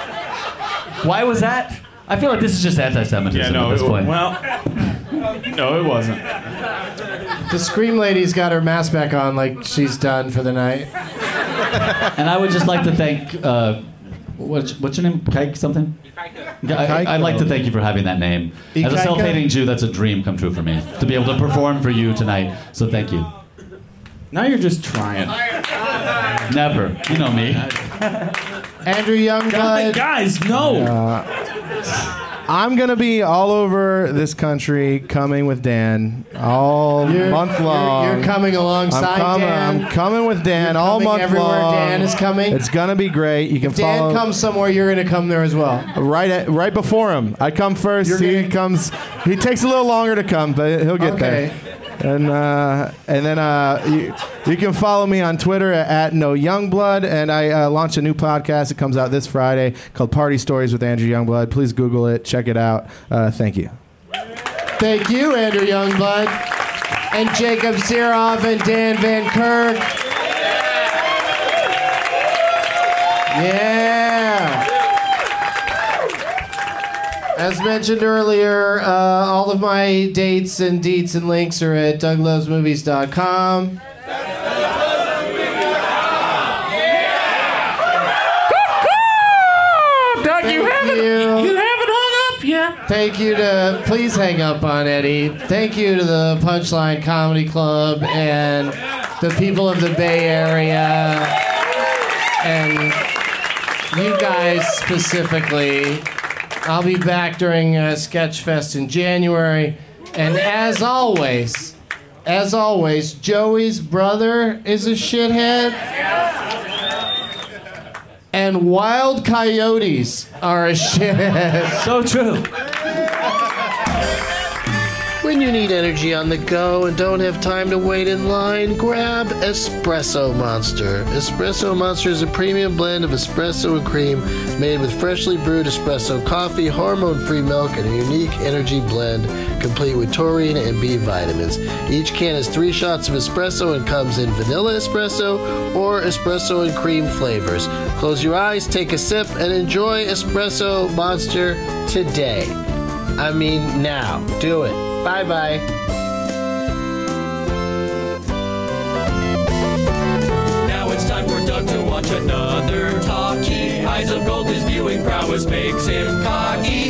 why was that? I feel like this is just anti-Semitism at this point. Well, no, it wasn't. The Scream Lady's got her mask back on like she's done for the night. And I would just like to thank, what's your name? Kike something? I'd like to thank you for having that name. As a self-hating Jew, that's a dream come true for me. To be able to perform for you tonight. So thank you. Now you're just trying. Never. You know me. Andrew Youngblood. Guys, no. I'm going to be all over this country coming with Dan all month long. You're coming alongside Dan. I'm coming with Dan You're all month everywhere long. Dan is coming. It's going to be great. You can follow. Dan comes somewhere, you're going to come there as well. Right before him. I come first. He takes a little longer to come, but he'll get there. And then you can follow me on Twitter at NoYoungblood, and I launched a new podcast. It comes out this Friday called Party Stories with Andrew Youngblood. Please Google it, check it out. Thank you. Thank you, Andrew Youngblood, and Jacob Siroff and Dan Van Kirk. Yeah. As mentioned earlier, all of my dates and deets and links are at douglovesmovies.com. Doug, you haven't hung up yet. Thank you to... Please hang up on Eddie. Thank you to the Punchline Comedy Club and the people of the Bay Area and you guys specifically. I'll be back during Sketchfest in January. And as always, Joey's brother is a shithead. And wild coyotes are a shithead. So true. When you need energy on the go and don't have time to wait in line, grab Espresso Monster. Espresso Monster is a premium blend of espresso and cream made with freshly brewed espresso coffee, hormone-free milk, and a unique energy blend complete with taurine and B vitamins. Each can has 3 shots of espresso and comes in vanilla espresso or espresso and cream flavors. Close your eyes, take a sip, and enjoy Espresso Monster today. I mean now. Do it. Bye-bye. Now it's time for Doug to watch another talkie. Eyes of gold, his viewing prowess makes him cocky.